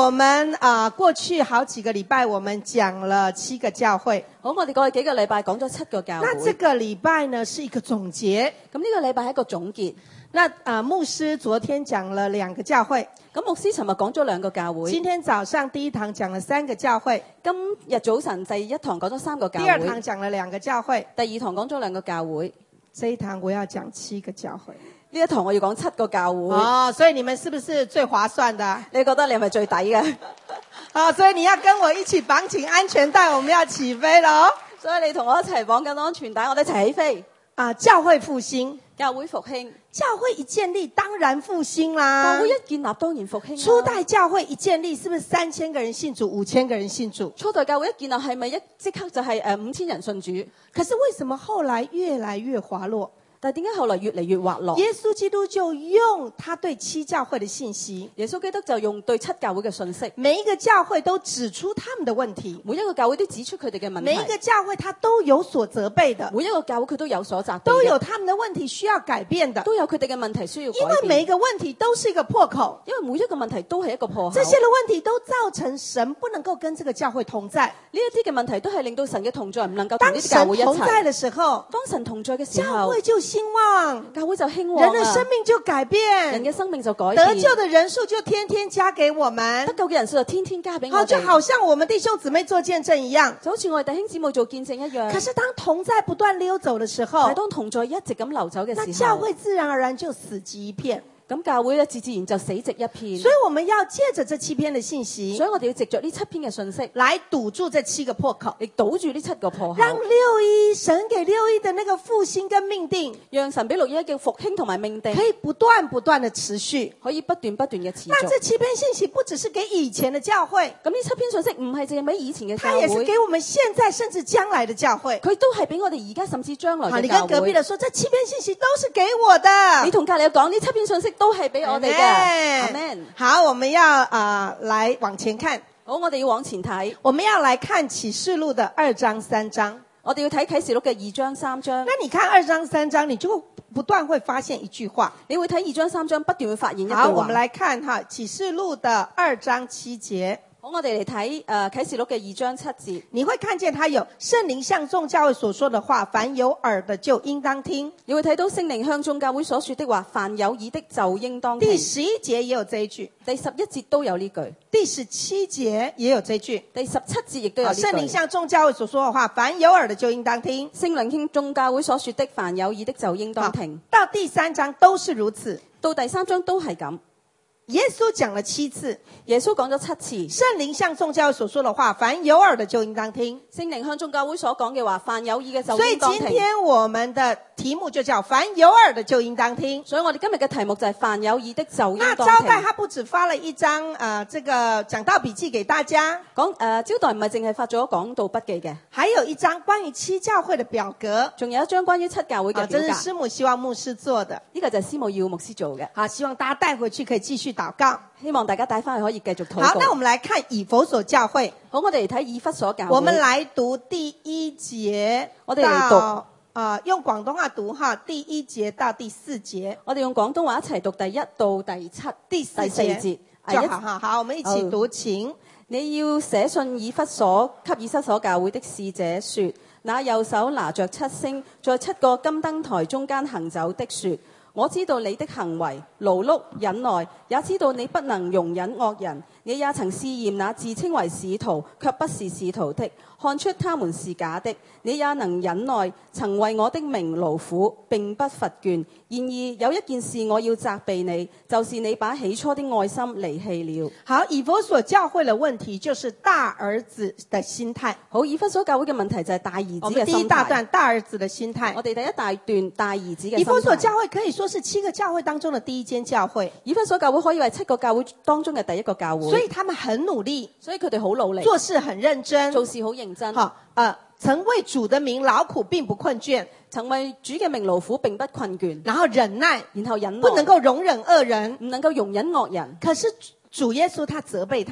我們過去好幾個禮拜我們講了7個教會。 好，我哋過去幾個禮拜講咗7個教會。 那這個禮拜呢是一個總結。 咁呢個禮拜係一個總結。 那牧師昨天講了2個教會。 咁牧師尋日講咗2個教會。 今天早上第一堂講了3個教會。 今日早晨第一堂講咗3個教會。 第二堂講了2個教會。 第二堂講咗2個教會。 這一堂我要講7個教會。 呢一堂我要講7個教會。 哦，所以你們是不是最划算的？ 你覺得你係咪最抵嘅？ 所以你要跟我一起綁緊安全帶，我們要起飛了。 所以你同我一齊綁緊安全帶，我哋一齊起飛。 教會復興。 教會復興。 教會一建立，當然復興啦。 教會一建立，當然復興。 初代教會一建立，是不是3000個人信主，5000個人信主？ 初代教會一建立，係咪即刻就係5000人信主？ 可是為什麼後來越來越滑落？ 但係點解後來越嚟越滑落？ 耶穌基督就用他對7教會的信息， 耶穌基督就用對7教會嘅信息， 每一個教會都指出他們的問題， 每一個教會都指出佢哋嘅問題， 每一個教會他都有所責備的， 每一個教會佢都有所責備， 都有他們的問題需要改變的， 都有佢哋嘅問題需要改變。 因為每一個問題都是一個破口， 因為每一個問題都係一個破口， 這些的問題都造成神不能夠跟這個教會同在。 呢一啲嘅問題都係令到神嘅同在唔能夠同呢啲教會一齊。 當神同在的時候， 當神同在嘅時候， 教會就興旺， 教會就興旺， 人的生命就改變， 人嘅生命就改變， 得救的人數就天天加給我們， 得救嘅人數就天天加俾我哋， 就好像我們弟兄姊妹做見證一樣， 就好似我哋弟兄姊妹做見證一樣。 可是當同在不斷溜走的時候， 但係當同在一直咁流走嘅時候， 那教會自然而然就死寂一片。 咁教會咧自然就死寂一片。 所以我們要借着這7篇的信息， 所以我哋要藉着呢7篇嘅信息來堵住這7個破口， 亦堵住呢7個破口， 讓611神給611的那個復興跟命定， 讓神俾611嘅復興同埋命定可以不斷的持續， 可以不斷嘅持續。 那這7篇信息不只是給以前的教會， 咁呢7篇信息唔係淨係俾以前嘅教它也是會， 給我們現在甚至將來的教會。 佢都係俾我哋而家甚至將來嘅教會。 你跟隔壁的說，這7篇信息都是給我的。 你同隔籬講呢7篇信息都係俾我哋。Amen。 好，我們要來往前看。 好，我哋要往前睇。 我們要來看啟示錄的2章3章。 我哋要睇啟示錄嘅2章3章。 那你看2章3章，你就不斷會發現一句話。 你會睇2章3章，不斷會發現一句話。 好，我們來看啟示錄的2章7節。 好，我哋嚟睇啟示錄嘅2章7節。 你會看見他有聖靈向眾教會所說的話，凡有耳的就應當聽。 你會睇到聖靈向眾教會所說的話，凡有耳的就應當聽。 第11節也有這一句， 第11節都有呢句， 第17節也有這句， 第17節亦都有呢句。 聖靈向眾教會所說的話，凡有耳的就應當聽。 聖靈向眾教會所說的，凡有耳的就應當聽。 到第3章都是如此， 到第3章都係咁。 耶穌講了7次， 耶穌講咗7次。 聖靈向眾教會所說的話，凡有耳的就應當聽。 聖靈向眾教會所講嘅話，凡有耳嘅就應當聽。 所以今天我們的題目就叫凡有耳的就應當聽。 所以我哋今日嘅題目就係凡有耳的就應當聽。 那招待他不只發了一張這個講道筆記給大家， 招待唔係淨係發咗講道筆記嘅， 還有一張關於7教會的表格， 仲有一張關於7教會嘅表格。 這是師母希望牧師做的， 呢個就係師母要牧師做嘅。 好，希望大家帶回去可以繼續禱告。 希望大家帶翻去可以繼續禱告。 好，那我們來看以弗所教會。 好，我哋嚟睇以弗所教會。 我們來讀第1節， 我哋嚟讀。 用廣東話讀第1節到第4節。 我哋用廣東話一齊讀第1到第7、第4節就好。好，我們一起讀，請。 你要寫信以弗所給以弗所教會的使者說：那右手拿着7星，在7個金燈台中間行走的說。我知道你的行為，勞碌忍耐，也知道你不能容忍惡人。你也曾試驗那自稱為使徒卻不是使徒的，看出他們是假的。你也能忍耐，曾為我的名勞苦，並不乏倦。然而有一件事我要責備你，就是你把起初的愛心離棄了。 好，以弗所教會的問題就是大兒子的心態。 好，以弗所教會嘅問題就係大兒子嘅心態。 我們第一大段大兒子的心態。 我哋第一大段大兒子嘅心態。 以弗所教會可以說是7個教會當中的第一間教會。 以弗所教會可以為7個教會當中嘅第一個教會。 所以他們很努力， 所以佢哋好努力， 做事很認真， 做事好認真。 曾為主的名勞苦並不困倦， 曾為主嘅名勞苦並不困倦。 然後忍耐， 然後忍耐， 不能夠容忍惡人， 唔能夠容忍惡人。 可是主耶穌他責備他們，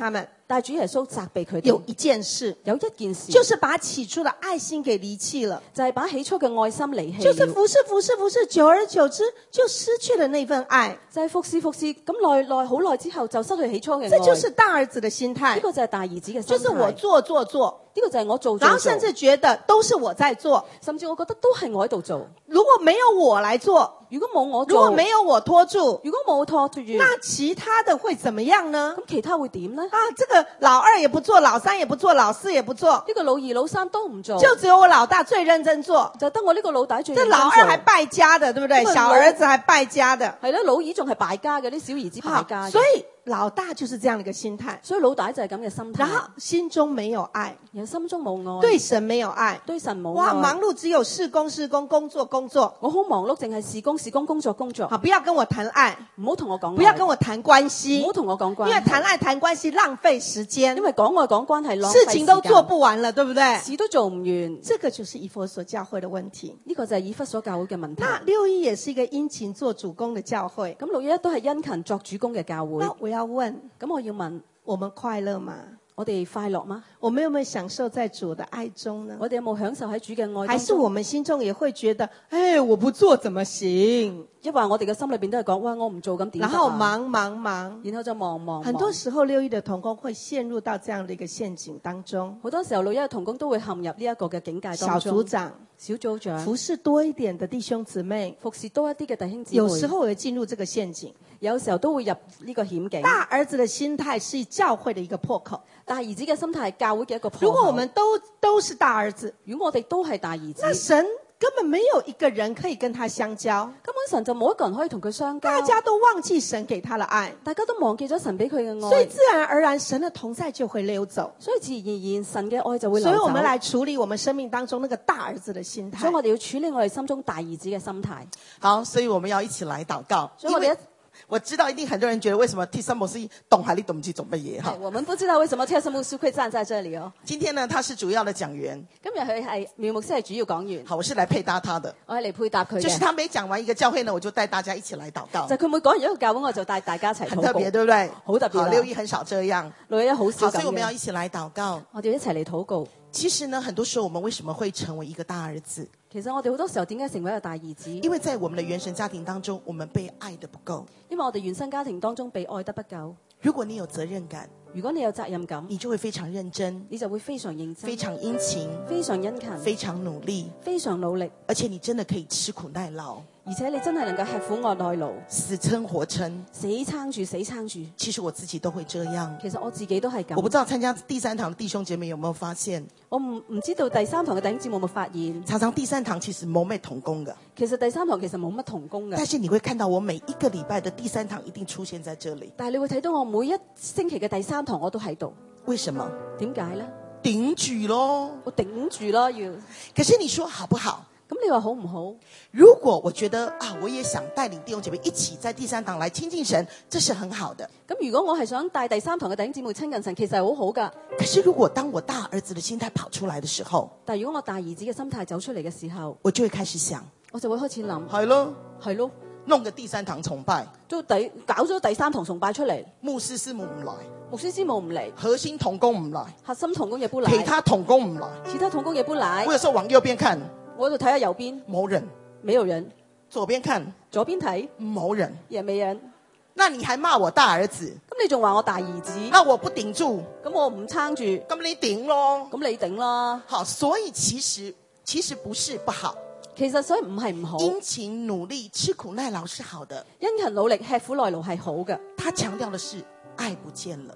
但係主耶穌責備佢哋有一件事， 有一件事， 就是把起初的愛心給離棄了， 就係把起初嘅愛心離棄就是了， 服侍，久而久之就失去了那份愛。 就係服侍，咁好耐之後就失去起初嘅愛。 這就是大兒子的心態， 呢個就係大兒子嘅心態， 就是我做， 呢個就係我做， 然後甚至覺得都是我在做， 甚至我覺得都係我喺度做。 如果沒有我來做， 如果冇我如果做， 沒有我拖住， 如果冇拖住， 那其他的會怎麼樣呢？ 咁其他會點呢？ 這個老二也不做，老三也不做，老四也不做， 呢個老二老三都唔做， 就只有我老大最認真做。 就得我呢個老大最認這真做。 老二還敗家的，對不對？ 因為小兒子還敗家的， 係啦，老二仲係敗家嘅，啲小兒子敗家嘅。 所以老大就是這樣的一個心態， 所以老大就係咁嘅心態， 然後心中沒有愛， 然後心中冇愛， 對神沒有愛， 對神冇哇， 愛。 忙碌只有事工，工作。 我好忙碌，淨係事工，工作。 好，不要跟我談愛， 唔好同我講愛， 不要跟我談關係， 唔好同我講關係， 因為談愛談關係浪費時間， 因為講愛講關係浪費時間， 事情都做不完了，對不對？ 事都做唔完， 這個就是以弗所教會的問題。 呢個就係以弗所教會嘅問題。 那6·1也是一個殷勤做主工的教會。 咁6·1都係殷勤作主工嘅教會。 那我要問， 咁我要問， 我們快樂嗎？ 我哋快樂嗎？ 我們有沒有享受在主的愛中呢？ 我哋有冇享受喺主嘅愛當中？ 還是我們心中也會覺得，哎，我不做怎麼行？ 一話我哋嘅心裏邊都係講，哇，我唔做咁點得啊？ 然後忙， 然後就忙。 很多時候6·1的同工會陷入到這樣的一個陷阱當中。 好多時候6·1嘅同工都會陷入呢一個嘅境界當中。 小組長、 小組長服侍多一點的弟兄姊妹， 服侍多一啲嘅弟兄姊妹， 有時候會進入這個陷阱。 有時候都會入呢個險境。 大兒子的心態是教會的一個破口。 大兒子嘅心態係教會嘅一個破口。 如果我們都是大兒子， 如果我哋都係大兒子， 那神根本沒有一個人可以跟他相交， 根本神就冇一個人可以同佢相交。 大家都忘記神給他的愛， 大家都忘記咗神俾佢嘅愛， 所以自然而然神的同在就會溜走。 所以自然而然神嘅愛就會流走。 所以我們來處理我們生命當中那個大兒子的心態。 所以我哋要處理我哋心中大兒子嘅心態。 好，所以我們要一起來禱告。 所以我哋我知道一定很多人覺得，為什麼替森牧師懂還你懂唔知做乜嘢哈？ 我們不知道為什麼替森牧師會站在這裡哦。 今天呢，他是主要的講員。 今日佢係苗牧師係主要講員。 好，我是來配搭他的。 我係嚟配搭佢嘅。 就是他每講完一個教會呢，我就帶大家一起來禱告。 就佢每講完一個教會，我就帶大家一齊禱告。 很特別，對不對？ 好特別。 好，6·1很少這樣。 6·1好少咁樣。 好，所以我們要一起來禱告。 我哋一齊嚟禱告。 其實呢，很多時候我們為什麼會成為一個大兒子？ 其實我哋好多時候點解成為一個大兒子？ 因為在我們的原生家庭當中，我們被愛得不夠。 因為我哋原生家庭當中被愛得不夠。 如果你有責任感， 如果你有責任感， 你就會非常認真， 你就會非常認真， 非常殷勤， 非常殷勤， 非常努力， 非常努力， 而且你真的可以吃苦耐勞。 而且你真係能夠吃苦耐勞， 死撐活撐， 死撐住，死撐住。 其實我自己都會這樣。 其實我自己都係咁。 我不知道參加第三堂的弟兄姐妹有沒有發現？ 我唔知道第三堂嘅弟兄姊妹有冇發現？ 常常第三堂其實冇咩同工嘅。 其實第三堂其實冇乜同工嘅。 但是你會看到我每一個禮拜的第三堂一定出現在這裡。 但係你會睇到我每一星期嘅第三堂我都喺度。 為什麼？ 點解呢？ 頂住咯， 我頂住咯要。 可是你說好不好？ 咁你話好唔好？ 如果我覺得啊，我也想帶領弟兄姐妹一起在第三堂來親近神，這是很好的。 咁如果我係想帶第三堂嘅弟兄姊妹親近神，其實係好好噶。 可是如果當我大兒子的心態跑出來的時候， 但如果我大兒子嘅心態走出嚟嘅時候， 我就會開始想， 我就會開始諗， 係咯， 係咯， 弄個第三堂崇拜， 搞咗第三堂崇拜出嚟， 牧師師母唔來， 牧師師母唔嚟， 核心同工唔來， 核心同工也不來， 其他同工唔來， 其他同工也不來。 我有時候往右邊看， 我喺度睇下右邊， 冇人， 沒有人； 左邊看， 左邊睇， 冇人， 也沒人。 那你還罵我大兒子？ 咁你仲話我大兒子？ 那我不頂住， 咁我唔撐住， 咁你頂咯， 咁你頂啦。 好，所以其實不是不好， 其實所以唔係唔好， 殷勤努力、吃苦耐勞是好的， 殷勤努力、吃苦耐勞係好嘅。 他強調的是愛不見了，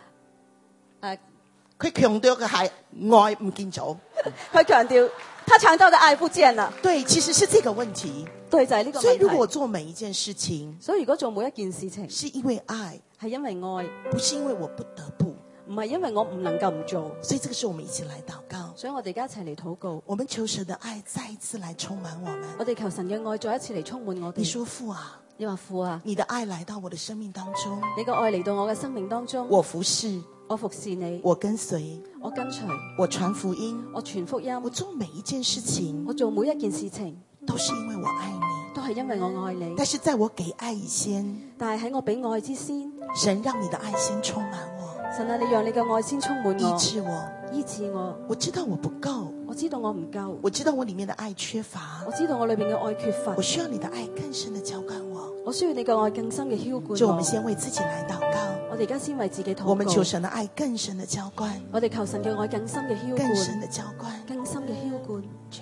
佢強調嘅係愛唔見咗， 佢強調他強調嘅愛不見了。 對，其實是這個問題。 對，就係呢個問題。 所以如果我做每一件事情， 所以如果做每一件事情， 是因為愛， 係因為愛， 不是因為我不得不， 唔係因為我唔能夠唔做。 所以這個時候我們一起來禱告。 所以我哋而家一齊嚟禱告， 我們求神的愛再一次來充滿我們。 我哋求神嘅愛再一次嚟充滿我哋。 你說父啊， 你話父啊， 你的愛來到我的生命當中， 你嘅愛嚟到我嘅生命當中， 我服侍， 我服侍你， 我跟隨， 我跟隨， 我傳福音， 我傳福音， 我做每一件事情， 我做每一件事情， 都是因為我愛你， 都係因為我愛你。 但是在我給愛以先， 但係喺我俾愛之先， 神讓你的愛先充滿我， 神啊，你讓你嘅愛先充滿我， 醫治我。 醫治我。 我知道我不夠， 我知道我唔夠， 我知道我裡面的愛缺乏， 我知道我裏邊嘅愛缺乏我，需要你的愛更深的澆灌我。 我需要你嘅愛更深嘅澆灌就我們我。 先為自己來禱告， 我哋而家先為自己禱告， 我們求神的愛更深的澆灌， 我哋求神嘅愛更深嘅澆灌， 更深的澆灌。 更深嘅澆灌。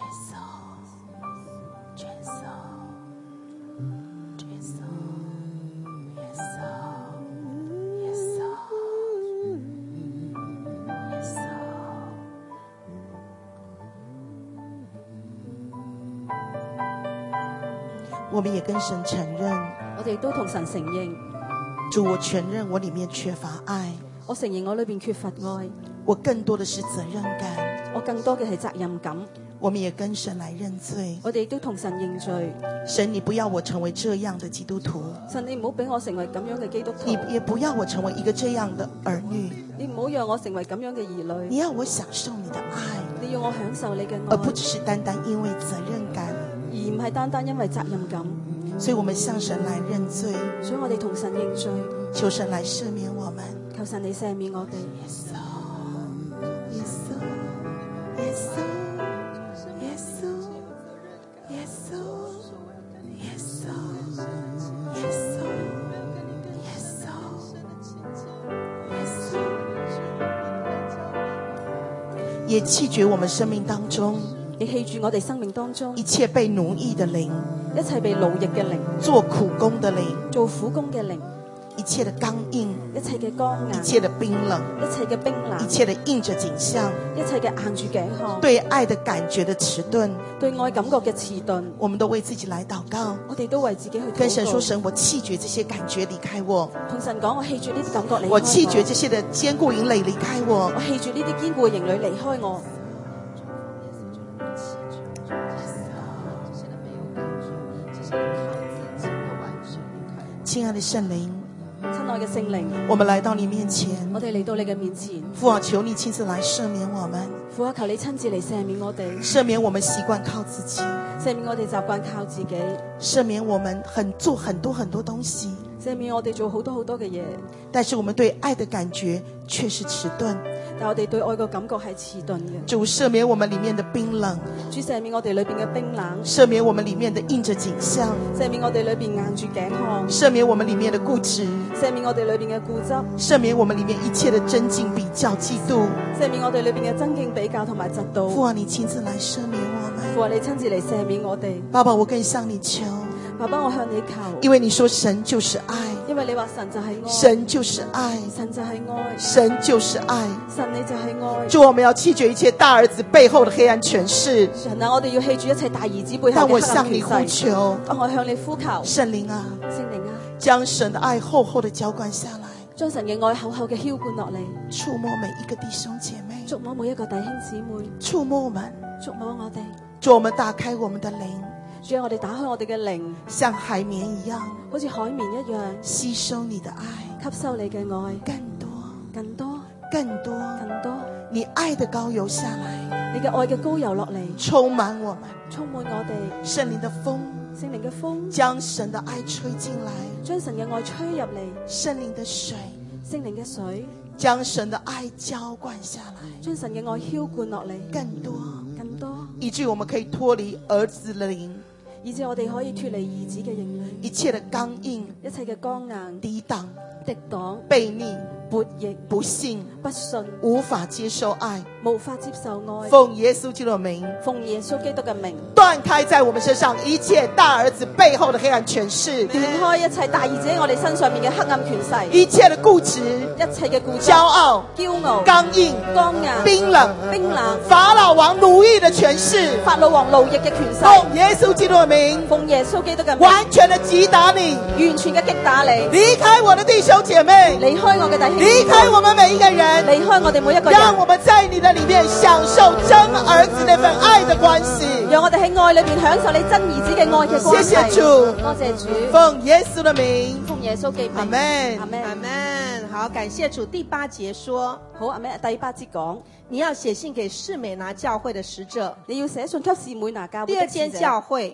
我們也跟神承認， 我哋都同神承認， 主，我承認我裡面缺乏愛， 我承認我裏邊缺乏愛， 我更多的是責任感。 我更多嘅係責任感。 我們也跟神來認罪， 我哋亦都同神認罪。 神，你不要我成為這樣的基督徒， 神，你唔好俾我成為咁樣嘅基督徒， 你也不要我成為一個這樣的兒女， 你唔好讓我成為咁樣嘅兒女， 你要我享受你的愛， 你要我享受你嘅而不愛， 只是單單因為責任感。 而唔係單單因為責任感。 所以我們向神來認罪， 所以我哋同神認罪， 求神來赦免我們。 求神你赦免我哋。 也棄絕我們生命當中你棄住我哋生命當中一切被奴役的靈， 一切被奴役嘅靈， 做苦工的靈， 做苦工嘅靈， 一切的剛硬， 一切嘅剛硬， 一切的冰冷， 一切嘅冰冷， 一切的硬着頸項， 一切嘅硬住頸項， 對愛的感覺的遲鈍， 對愛感覺嘅遲鈍， 我們都為自己來禱告， 我哋都為自己去禱告， 跟神說：神，我棄絕這些感覺離開我， 同神講，我棄住呢啲感覺離開我棄絕這些的堅固營壘離開我， 我棄住呢啲堅固嘅營壘離開我。 親愛的聖靈， 親愛嘅聖靈， 我們來到你面前， 我哋嚟到你嘅面前， 父啊，求你親自來赦免我們， 父啊，求你親自嚟赦免我哋， 赦免我們習慣靠自己， 赦免我哋習慣靠自己， 赦免我們做很多東西， 赦免我哋做好多嘅嘢， 但是我們對愛的感覺卻是遲鈍。 但我哋對愛嘅感覺係遲鈍嘅。 主，赦免我們裡面的冰冷， 主，赦免我哋裏邊嘅冰冷， 赦免我們裡面的硬着頸項， 赦免我哋裏邊硬住頸項， 赦免我們裡面的固執， 赦免我哋裏邊嘅固執， 赦免我們裡面一切的爭競比較嫉妒。 赦免我哋裏邊嘅爭競比較同埋嫉妒。 父啊，你親自來赦免我們。 父啊，你親自嚟赦免我哋。 爸爸，我更向你求， 爸爸，我向你求， 因為你說神就是愛， 因為你話神就係愛， 神就是愛， 神就係愛， 神就是愛。 神你就係愛。 主，我們要棄絕一切大兒子背後的黑暗權勢。 神啊，我哋要棄住一切大兒子背後但我嘅黑暗權向你呼勢。 求， 當我向你呼求， 聖靈啊， 聖靈啊， 將神的愛厚厚的澆灌下來， 將神嘅愛厚厚嘅澆灌落嚟， 觸摸每一個弟兄姐妹， 觸摸每一個弟兄姊妹， 觸摸我們。 觸摸我哋。 主，我們打開我們的靈， 主啊，我哋打開我哋嘅靈， 像海綿一樣， 好似海綿一樣， 吸收你的愛， 吸收你嘅愛， 更多， 更多， 更多， 更多。 你愛的膏油下來， 你嘅愛嘅膏油落嚟， 充滿我們。 充滿我哋。 聖靈的風， 聖靈嘅風將神的愛吹進來， 將神嘅愛吹入嚟， 聖靈的水， 聖靈嘅水將神的愛澆灌下來， 將神嘅愛澆灌落嚟， 更多， 更多， 以至於我們可以脫離兒子的靈， 以致我哋可以脫離兒子嘅營壘， 一切的剛硬、 一切嘅剛硬、 抵擋、 敵擋、 悖逆、 悖逆、 不信、 不信、 無法接受愛， 無法接受愛， 奉耶穌基督的名， 奉耶穌基督嘅名， 斷開在我們身上一切大兒子背後的黑暗權勢， 斷開一切大兒子喺我哋身上面嘅黑暗權勢， 一切的固執、 一切嘅固執、 驕傲、 驕傲、 剛硬、 剛硬、 冰冷、 冰冷、 法老王奴役的權勢， 法老王奴役嘅權勢， 奉耶穌基督的名， 奉耶穌基督嘅名， 完全的擊打你， 完全嘅擊打你， 離開我的弟兄姐妹， 離開我嘅弟兄姊妹， 離開我們每一個人， 離開我哋每一個人， 讓我們在你的裡面享受真兒子那份愛的關係。 讓我哋喺愛裏邊享受你真兒子嘅愛嘅關係。 謝謝主， 多謝主， 奉耶穌的名， 奉耶穌嘅名， 阿們， 阿們， 阿門。好，感謝主。第8節說， 好，阿們。第8節講， 你要寫信給士美拿教會的使者， 你要寫信給士每拿教會第二間的使者。 教會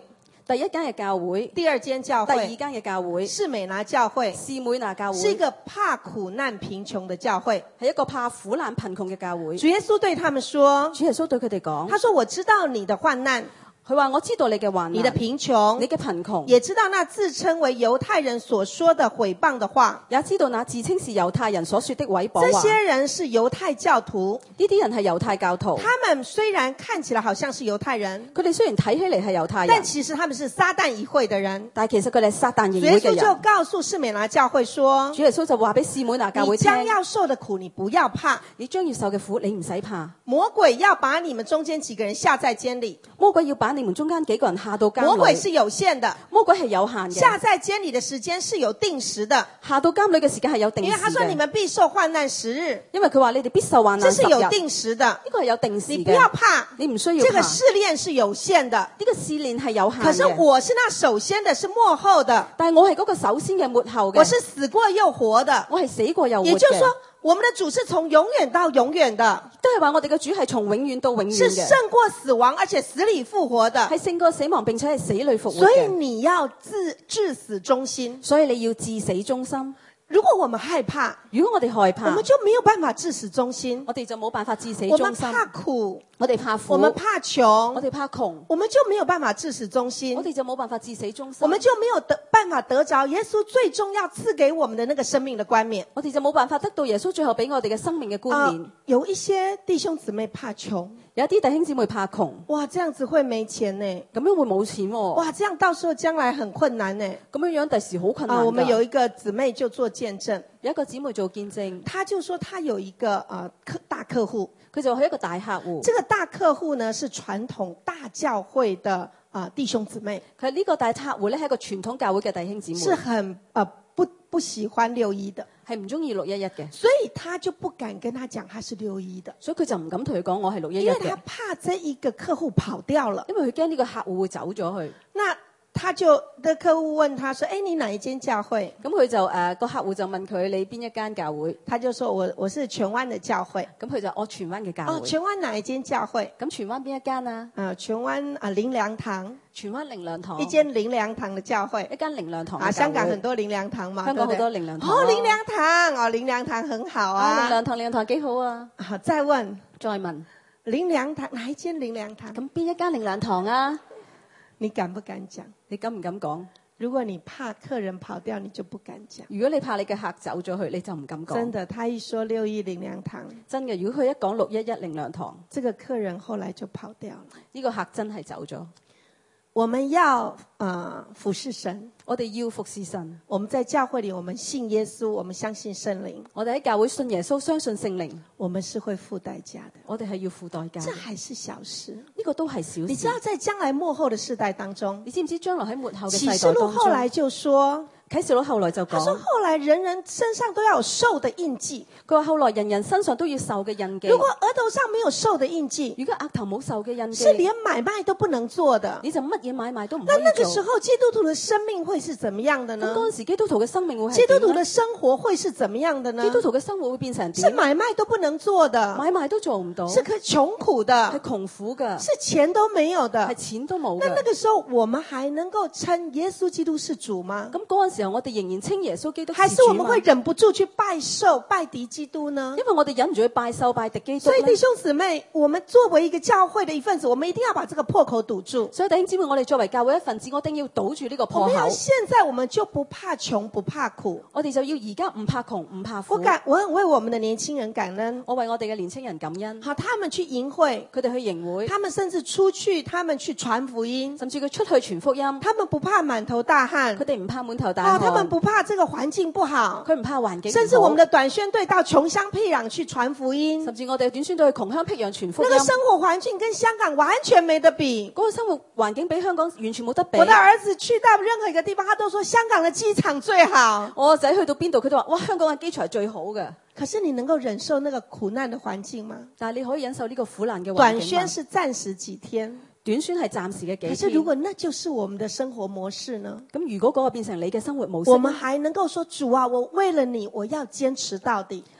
第一間嘅教會， 第二間教第二會間嘅教會， 是美拿教會， 士每拿教會， 是一個怕苦難貧窮的教會。 係一個怕苦難貧窮嘅教會。 主耶穌對他們說， 主耶穌對佢哋講， 他說我知道你的患難， 佢話我知道你嘅患難， 你的貧窮， 你嘅貧窮， 也知道那自稱為猶太人所說的毀謗的話。 也知道那自稱是猶太人所說的毀謗話。 這些人是猶太教徒， 呢啲人係猶太教徒， 他們雖然看起來好像是猶太人， 佢哋雖然睇起嚟係猶太人， 但其實他們是撒旦議會的人。 但係其實佢哋係撒旦議主耶穌就會嘅人。 告訴士美拿教會說， 主耶穌就話俾士每拿教會聽， 你將要受的苦你不要怕， 你將要受嘅苦你唔使怕， 魔鬼要把你們中間幾個人下在監裏。 魔鬼要把你們中間幾個人下到監裏。 魔鬼是有限的， 魔鬼係有限嘅， 下在監裏的時間是有定時的， 下到監裏嘅時間係有定時因為他說你嘅。 們必受患難10日， 因為佢話你哋必受患難10日， 這是有呢定時的， 個係有定時你不要嘅， 怕， 你唔需要怕。 這個試煉是有限的。 呢個試煉係有限嘅。 可是我是那首先的，是末後的， 但係我係嗰個首先嘅末後嘅， 我是死過又活的。 我係死過又活嘅。 也就是說，我們的主是從永遠到永遠的， 都係話我哋嘅主係從永遠到永遠是嘅， 勝過死亡，而且死裏復活的。 係勝過死亡並且係死裏復活所以嘅。 你要至死忠心。 所以你要至死忠心。 如果我們害怕， 如果我哋害怕， 我們就沒有辦法至死忠心。 我哋就冇辦法至死我忠心。 們怕苦， 我哋怕苦， 我們怕窮， 我哋怕窮， 我們就沒有辦法至死忠心我。哋就冇辦法至死忠心。 我們就沒有辦法得着耶穌最終要賜給我們的那個生命的冠冕。 我哋就冇辦法得到耶穌最後俾我哋嘅生命嘅冠冕。 有一些弟兄姊妹怕窮， 有一啲弟兄姊妹怕窮， 哇，這樣子會沒錢呢？ 咁樣會冇錢喎。 哇，這樣到時候將來很困難呢。 咁樣第時好困難㗎。 我們有一個姊妹就做見證， 有一個姊妹做見證， 她就說她有一個大客戶， 佢就係一個大客戶。 這個大客戶呢是傳統大教會的弟兄姊妹， 佢呢個大客戶咧係一個傳統教會嘅弟兄姊妹， 是很不喜歡6·1的， 係唔中意6·11嘅， 所以他就不敢跟他講他是6·1的， 所以佢就唔敢同佢講我係6·11嘅， 因為他怕這一個客戶跑掉了， 因為佢驚呢個客戶會走咗去。 那他就的客戶問他說：“哎，你哪一間教會？” 咁佢就個客戶就問佢你邊一間教會？ 他就說我是荃灣的教會。 咁佢就我荃灣嘅教會。 哦，荃灣哪一間教會？ 咁荃灣邊一間啊？ 荃灣靈糧堂。 荃灣靈糧堂。 一間靈糧堂的教會。 一間靈糧堂嘅教會。 香港很多靈糧堂嘛， 香港好多靈糧堂。 哦，靈糧堂，哦，靈糧堂很好啊。 靈糧堂幾好啊。 好，再問靈糧堂哪一間靈糧堂？ 咁邊一間靈糧堂啊？ 你敢不敢講？ 你敢唔敢講？ 如果你怕客人跑掉，你就不敢講。 如果你怕你嘅客走咗去，你就唔敢講。 真的，他一說6·1靈糧堂， 真嘅。如果佢一講6·11靈糧堂， 這個客人後來就跑掉了。 呢個客真係走咗。 我們要服侍神， 我哋要服侍神。 我們在教會裏，我們信耶穌，我們相信聖靈。 我哋喺教會信耶穌，相信聖靈， 我們是會付代價的。 我哋係要付代價。 這還是小事， 呢個都係小事。 你知道在將來末後的世代當中， 你知唔知將來喺末後嘅世代啟示錄當中， 後來就說， 啟示錄後來就他說講， 後來人人身上都要有獸的印記。 佢話後來人人身上都要獸嘅印記。 如果額頭上沒有獸的印記， 如果額頭冇獸嘅印記， 是連買賣都不能做的。 你就乜嘢買賣都唔可以做。 那個時候基督徒的生命會是怎麼樣的呢？ 咁嗰陣時基督徒嘅生命會係基督徒點呢？ 的生活會是怎麼樣的呢？ 基督徒嘅生活會變成點？ 是買賣都不能做的， 買賣都做唔到， 是窮苦係的， 窮苦嘅， 是錢都沒有係的。 錢都冇嘅。 那個時候我們還能夠稱耶穌基督是主嗎？ 咁嗰陣時候我哋仍然稱耶穌基督還是主嘛？ 是我們會忍不住去拜獸、拜敵基督呢？ 因為我哋忍唔住去拜獸拜敵基督咧。 所以弟兄姊妹，我們作為一個教會的一份子，我們一定要把這個破口堵住。 所以弟兄姊妹，我哋作為教會一份子，我一定要堵住呢個我們要破口。 現在我們就不怕窮，不怕苦。 我哋就要而家唔怕窮唔怕苦。 我很為我們的年輕人感恩。 我為我哋嘅年輕人感恩。 好，他們去營會， 佢哋去營會， 他們甚至出去，他們去傳福音， 甚至佢出去傳福音， 他們不怕滿頭大汗佢。哋唔怕滿頭大汗， 他們不怕這個環境不好， 佢唔怕環境唔好， 甚至我們的短宣隊到窮鄉僻壤去傳福音， 甚至我哋嘅短宣隊去窮鄉僻壤傳福音， 那個生活環境跟香港完全沒得比。 嗰個生活環境比香港完全冇得比。 我的兒子去到任何一個地方，他都說香港的機場最好。 我個仔去到邊度，佢都話：哇，香港嘅機場係最好嘅。 可是你能夠忍受那個苦難的環境嗎？ 但係你可以忍受呢個苦難嘅環境嗎？ 短宣是暫時幾天， 短宣係暫時嘅幾天。 可是如果那就是我們的生活模式呢？ 咁如果嗰個變成你嘅生活模式， 我們還能夠說主啊，我為了你，我要堅持到底。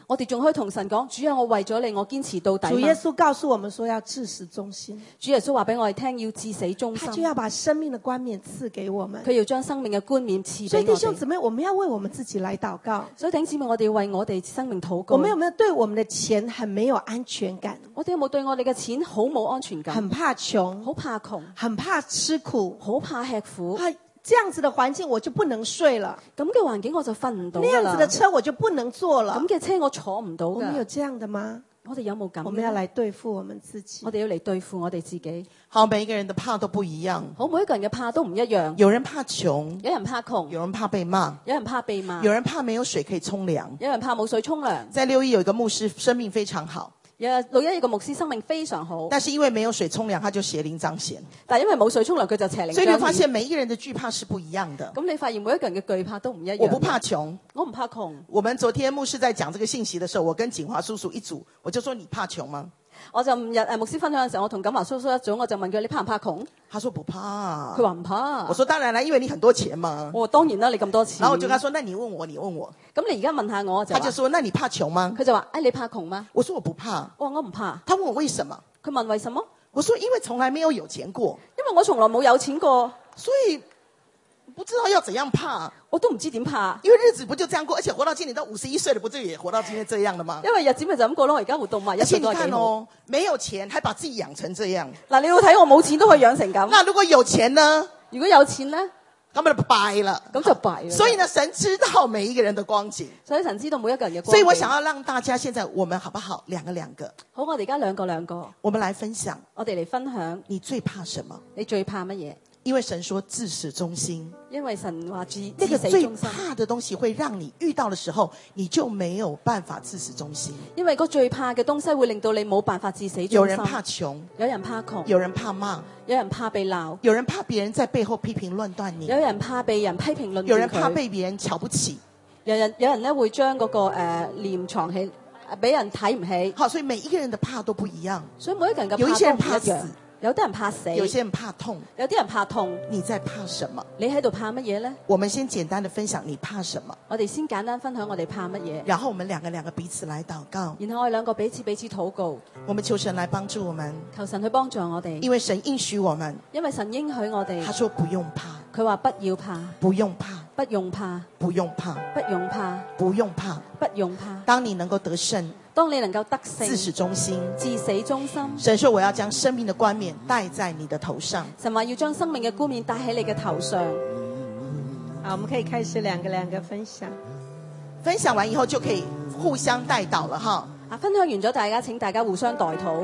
我哋仲可以同神講，主啊，我為咗你，我堅持到底主耶穌告訴我們說要至死忠心， 主耶穌話俾我哋聽，要至死忠他就心， 要把生命的冠冕賜給我們。 佢要將生命嘅冠冕賜所以俾我哋。 弟兄姊妹，我們要為我們自己來禱告。 所以弟兄姊妹，我哋要為我哋生命禱告。 我們有沒有對我們的錢很沒有安全感？ 我哋有冇對我哋嘅錢好冇安全感？ 很怕窮， 好怕窮， 很怕吃苦， 好怕吃苦。 啊，這樣子的環境我就不能睡了， 咁嘅環境我就瞓唔到那樣㗎啦。 子的車我就不能坐了咁。嘅車我坐唔到我們有㗎。 這樣的嗎？ 我哋有冇咁？ 我們要來對付我們自己我。哋要嚟對付我哋自己。 好，每一個人的怕都不一樣， 好，每一個人嘅怕都唔一樣。 有人怕窮， 有人怕窮， 有人怕被罵， 有人怕被罵， 有人怕沒有水可以沖涼。 有人怕冇水沖涼。 在6一有一個牧師生命非常好， 有611個牧師生命非常好， 但是因為沒有水沖涼，他就邪靈彰顯。 但係因為冇水沖涼，佢就邪靈所以你會發彰顯。 現每一個人的懼怕是不一樣的。 咁你發現每一個人嘅懼怕都唔一樣。 我不怕窮。 我唔怕窮。 我們昨天牧師在講這個信息的時候，我跟景華叔叔一組，我就說你怕窮嗎？ 我就牧師分享嘅時候，我同錦華叔叔一組，我就問佢：你怕唔怕窮？ 他說不怕。 佢話唔怕。 我說當然啦，因為你很多錢嘛。 我話當然啦，你咁多錢。 然後我就跟他說：那你問我，你問我。 咁你而家問下我就話。 他就說：那你怕窮嗎？ 佢就話：你怕窮嗎？ 我說我不怕。 我話我唔怕。 他問我為什麼？ 佢問為什麼？ 我說因為從來沒有錢過， 因為我從來冇有錢過， 所以不知道要怎樣怕。 我都唔知點怕。 因為日子不就這樣過，而且活到今年都51歲了，不就也活到今天這樣了嗎？ 因為日子咪就咁過咯，我而家活到100 而且你歲都係幾好。 看哦，沒有錢還把自己養成這樣。 嗱，你要睇我冇錢都可以養成咁。 那如果有錢呢？ 如果有錢咧， 咁就敗了。 咁就敗啦。 所以呢，神知道每一個人的光景。 所以神知道每一個人嘅光景。 所以我想要讓大家現在我們好不好？兩個。 好，我哋而家兩個， 我們來分享。 我哋嚟分享。 你最怕什麼？ 你最怕乜嘢？ 因為神說至死忠心。 因為神話至那個最死忠心。 怕的東西會讓你遇到的時候，你就沒有辦法至死忠心。 因為個最怕嘅東西會令到你冇辦法至死忠心。 有人怕窮， 有人怕窮， 有人怕罵， 有人怕被鬧， 有人怕別人在背後批評論斷你， 有人怕被人批評論斷佢， 有人怕被別人瞧不起， 有人咧會將嗰個臉藏起，俾人睇唔起。 好，所以每一個人的怕都不一樣。 所以每一個人嘅有一些人怕死怕都唔一樣。有啲人怕死， 有些人怕痛， 有啲人怕痛。 你在怕什麼？ 你喺度怕乜嘢呢？ 我們先簡單的分享你怕什麼， 我哋先簡單分享我哋怕乜嘢， 然後我們兩個彼此來禱告， 然後我哋兩個彼此禱告， 我們求神來幫助我們， 求神去幫助我哋。 因為神應許我們， 因為神應許我哋， 他說不用怕， 佢話不要怕， 不用怕， 不用怕， 不用怕， 不用怕， 不用怕。 不用怕。 當你能夠得勝， 當你能夠得勝， 至死忠心， 至死忠心。 神說我要將生命的冠冕戴在你的頭上。 神話要將生命嘅冠冕戴喺你嘅頭上。 好，我們可以開始兩個分享。 分享完以後就可以互相代禱了哈。 分享完咗，大家請大家互相代禱。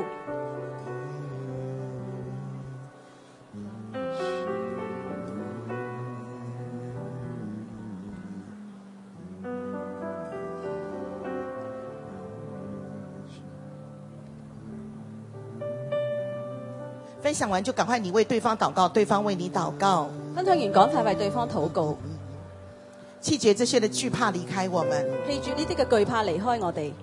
分享完就趕快你為對方禱告，對方為你禱告。 分享完趕快為對方禱告， 棄絕這些的懼怕離開我們。 棄絕呢啲嘅懼怕離開我哋。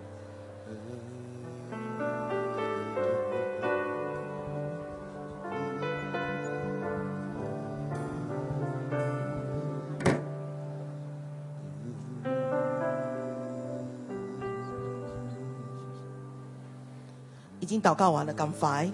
已經禱告完了，趕快。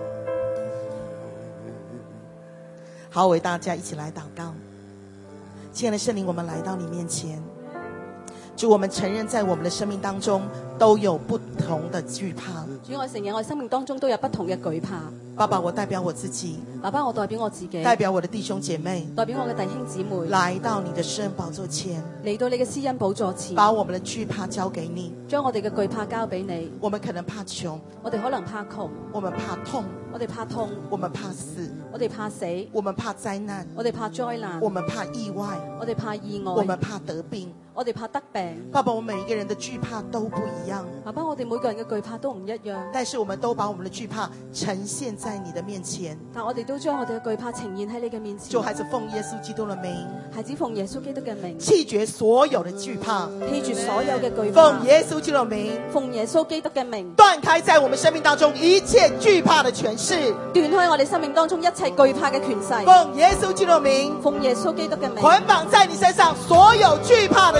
好，我為大家一起來禱告。親愛的聖靈，我們來到你面前，主，我們承認在我們的生命當中都有不同的懼怕。 主，我承認我生命當中都有不同嘅懼怕。 爸爸，我代表我自己， 爸爸，我代表我自己， 代表我的弟兄姐妹， 代表我嘅弟兄姊妹， 來到你的施恩寶座前， 嚟到你嘅施恩寶座前， 把我們的懼怕交給你。 將我哋嘅懼怕交俾你。 我們可能怕窮， 我哋可能怕窮， 我們怕痛， 我哋怕痛， 我們怕死， 我哋怕死， 我們怕災難， 我哋怕災難， 我們怕意外， 我哋怕意外， 我們怕得病。 我哋怕得病。 爸爸，我們每一個人的懼怕都不一樣。 爸爸，我哋每個人嘅懼怕都唔一樣， 但是我們都把我們的懼怕呈現在你的面前。 但我哋都將我哋嘅懼怕呈現喺你嘅面前。 就孩子奉耶穌基督的名， 孩子奉耶穌基督嘅名， 棄絕所有的懼怕， 棄絕所有嘅懼怕。 奉耶穌基督的名， 奉耶穌基督嘅名， 斷開在我們生命當中一切懼怕的權勢。 斷開我哋生命當中一切懼怕嘅權勢。 奉耶穌基督的名， 奉耶穌基督嘅名， 捆綁在你身上所有懼怕的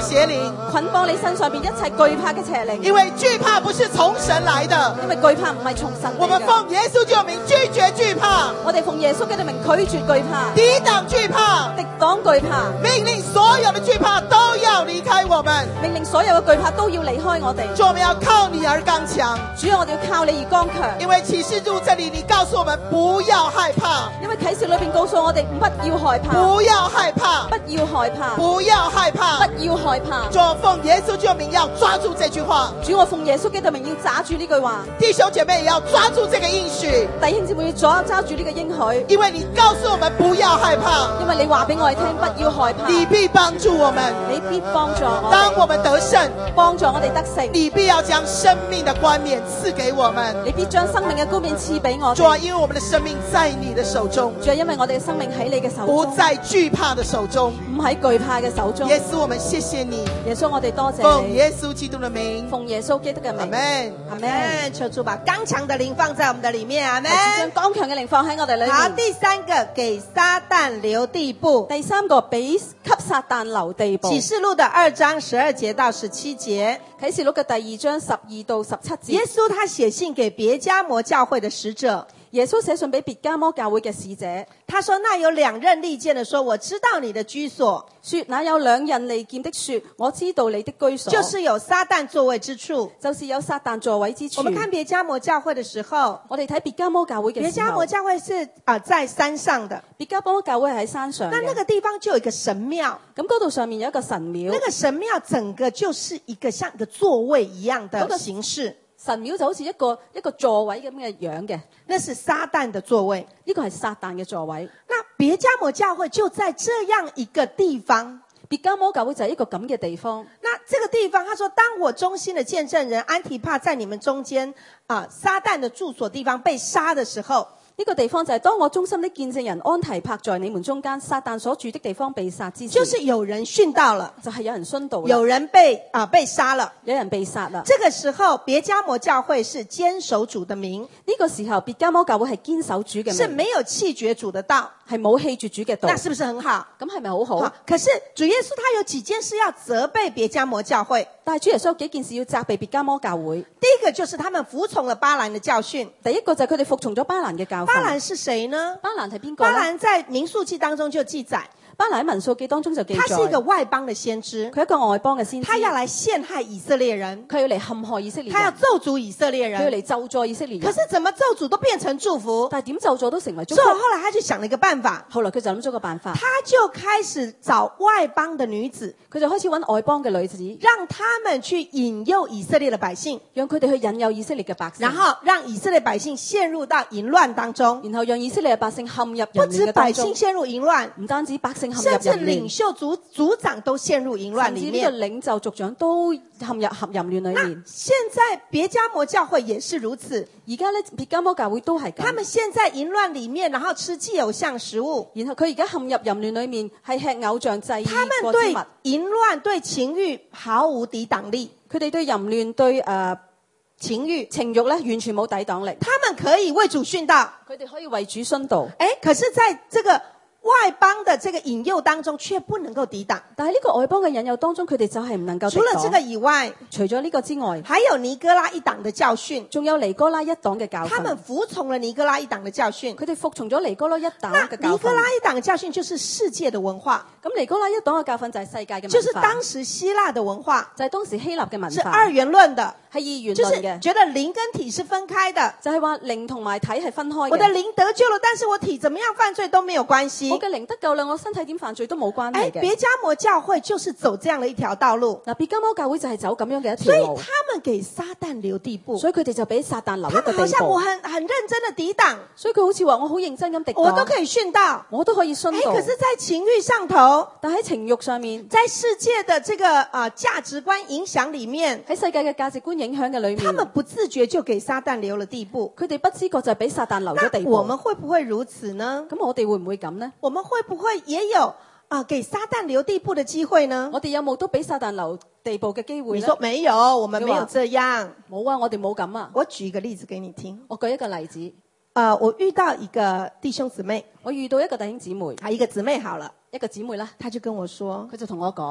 邪靈， 捆綁你身上邊一切懼怕嘅邪靈， 因為懼怕不是從神來的。 因為懼怕唔係從神我們嚟嘅。 奉耶穌基督名拒絕懼怕， 我哋奉耶穌基督名拒絕懼怕， 抵擋懼怕， 敵擋懼怕， 命令所有的懼怕都要離開我們。 命令所有嘅懼怕都要離開我哋。 主，我們要靠你而剛強， 主啊，我哋要靠你而剛強。 因為啟示錄這裏你告訴我們不要害怕， 因為啟示裏邊告訴我哋不要害怕， 不要害怕， 不要害怕， 不要害怕。 不要害怕。 主，奉耶穌基督名要抓住這句話， 主，我奉耶穌基督名要抓住呢句話。 弟兄姐妹也要抓住這個應許， 弟兄姊妹要揸住呢個應許， 因為你告訴我們不要害怕， 因為你話俾我哋聽不要害怕， 你必幫助我們， 你必幫助我當我哋， 們得勝， 幫助我哋得勝， 你必要將生命的冠冕賜給我們。 你必將生命嘅冠冕賜俾我主啊， 哋。 因為我們的生命在你的手中， 主啊，因為我哋嘅生命喺你嘅手中， 不在懼怕的手中。 唔喺懼怕嘅手中。 耶穌，我們謝謝你， 耶穌，我哋多謝你， 奉耶穌基督的名， 奉耶穌基督嘅名， 阿門。 阿門。 求主把剛強的靈放在我們的裡面，阿門。 將剛強嘅靈放喺我哋裏好， 面。 第三個，給撒旦留地步。 第三個，給撒旦留地步。 啟示錄的2章12節到17節， 啟示錄嘅第2章12到17節。 耶穌他寫信給別迦摩教會的使者， 耶穌寫信俾別迦摩教會嘅使者， 他說：那有兩刃利劍的說，我知道你的居所， 說那有兩刃利劍的說，我知道你的居所， 就是有撒旦座位之處。 就是有撒旦座位之處。 我們看別迦摩教會的時候， 我哋睇別迦摩教會嘅別時候， 迦摩教會是在山上的， 別迦摩教會係喺山上嘅， 那個地方就有一個神廟， 咁嗰度上面有一個神廟， 那個神廟整個就是一個像一個座位一樣的形式， 神廟就好似一個座位咁嘅樣嘅， 那是撒旦的座位。 呢個係撒旦嘅座位。 那別迦摩教會就在這樣一個地方， 別迦摩教會就係一個咁嘅地方。 那這個地方，他說：當我忠心的見證人安提帕在你們中間，撒旦的住所地方被殺的時候， 呢個地方就係當我忠心的見證人安提帕在你們中間，撒旦所住的地方被殺之時， 就是有人殉道了， 就係有人殉道啦， 有人被殺了。 有人被殺啦。 這個時候，別迦摩教會是堅守主的名， 呢個時候，別迦摩教會係堅守主嘅名， 是沒有棄絕主的道， 係冇棄絕主嘅道。 那是不是很好？ 咁係咪好好？ 可是主耶穌他有幾件事要責備別迦摩教會。 但係主耶穌有幾件事要責備別迦摩教會。 第一個就是他們服從了巴蘭的教訓。 第一個就係佢哋服從咗巴蘭嘅教訓。 巴蘭是誰呢？ 巴蘭係邊個呢？ 巴蘭在民數記當中就記載， 巴蘭喺民數記當中就記載， 他是一個外邦的先知， 佢係一個外邦嘅先知， 他要來陷害以色列人， 佢要嚟陷害以色列人， 他要咒詛以色列人。 佢要嚟咒詛以色列人。 可是怎麼咒詛都變成祝福？ 但係點咒詛都成為祝所以福。 後來他就想了一個辦法， 後來佢就諗咗個辦法， 他就開始找外邦的女子， 佢就開始揾外邦嘅女子， 讓他們去引誘以色列的百姓， 讓佢哋去引誘以色列嘅百姓， 然後讓以色列百姓陷入到淫亂當中。 然後讓以色列嘅百姓陷入淫不止亂嘅當中百姓。陷入淫亂， 唔單止百姓陷甚至入淫亂， 領袖族長都陷入淫亂甚至裡呢個面。 領袖族長都陷入淫亂裏那面。 現在別迦摩教會也是如此， 而家咧，別迦摩教會都係咁。 他們現在淫亂裡面，然後吃祭偶像食物， 然後佢而家陷入淫亂裏面，係吃偶像祭他們過之對物。 淫亂、對情慾毫無抵擋力。 佢哋對淫亂、對情慾， 情慾咧，完全冇抵擋力。 他們可以為主殉道， 佢哋可以為主殉道， 可是在這個外邦的這個引誘當中，卻不能夠抵擋。 但係呢個外邦嘅引誘當中，佢哋就係唔能夠抵擋。 除了這個以外， 除咗呢個之外， 還有尼哥拉一黨的教訓， 仲有尼哥拉一黨嘅教他們訓。 服從了尼哥拉一黨的教訓。 佢哋服從咗尼哥拉一黨那嘅教尼哥拉訓。 一黨的教訓就是世界的文化， 咁尼哥拉一黨嘅教訓就係世界嘅文化， 就是當時希臘的文化， 就係當時希臘嘅文化， 是二元論的， 係二元就是論嘅， 覺得靈跟體是分開的。 就係話靈同埋體係分開我的嘅。 靈得救了，但是我體怎麼樣犯罪都沒有關係我。嘅靈得救啦，我身體點犯罪都冇關係嘅。 別迦摩教會就是走這樣的一條道路， 嗱，別迦摩教會就係走咁樣嘅一所以條路， 他們給撒旦留地步。 所以佢哋就俾撒旦留一他個地們好像我步， 很認真的抵擋， 所以佢好似話我好認真咁敵擋， 我都可以殉道。 我都可以殉道可，是在情慾上頭， 但喺情慾上面， 在世界的這個價值觀影響裡面， 喺世界嘅價值觀影響嘅裏面， 他們不自覺就給撒旦留了地步。 佢哋不知覺就係俾撒旦留咗地步。 那我們會不會如此呢？ 咁我哋會唔會咁呢？ 我們會不會也有給撒旦留地步的機會呢？ 我哋有冇都俾撒旦留地步嘅機會呢？ 你說沒有，我們沒有這樣。 冇啊，我哋冇咁啊。 我舉一個例子給你聽。 我舉一個例子， 我遇到一個弟兄姊妹， 我遇到一個弟兄姊妹， 一個姊妹好了， 一個姊妹啦， 他就跟我說， 佢就同我講，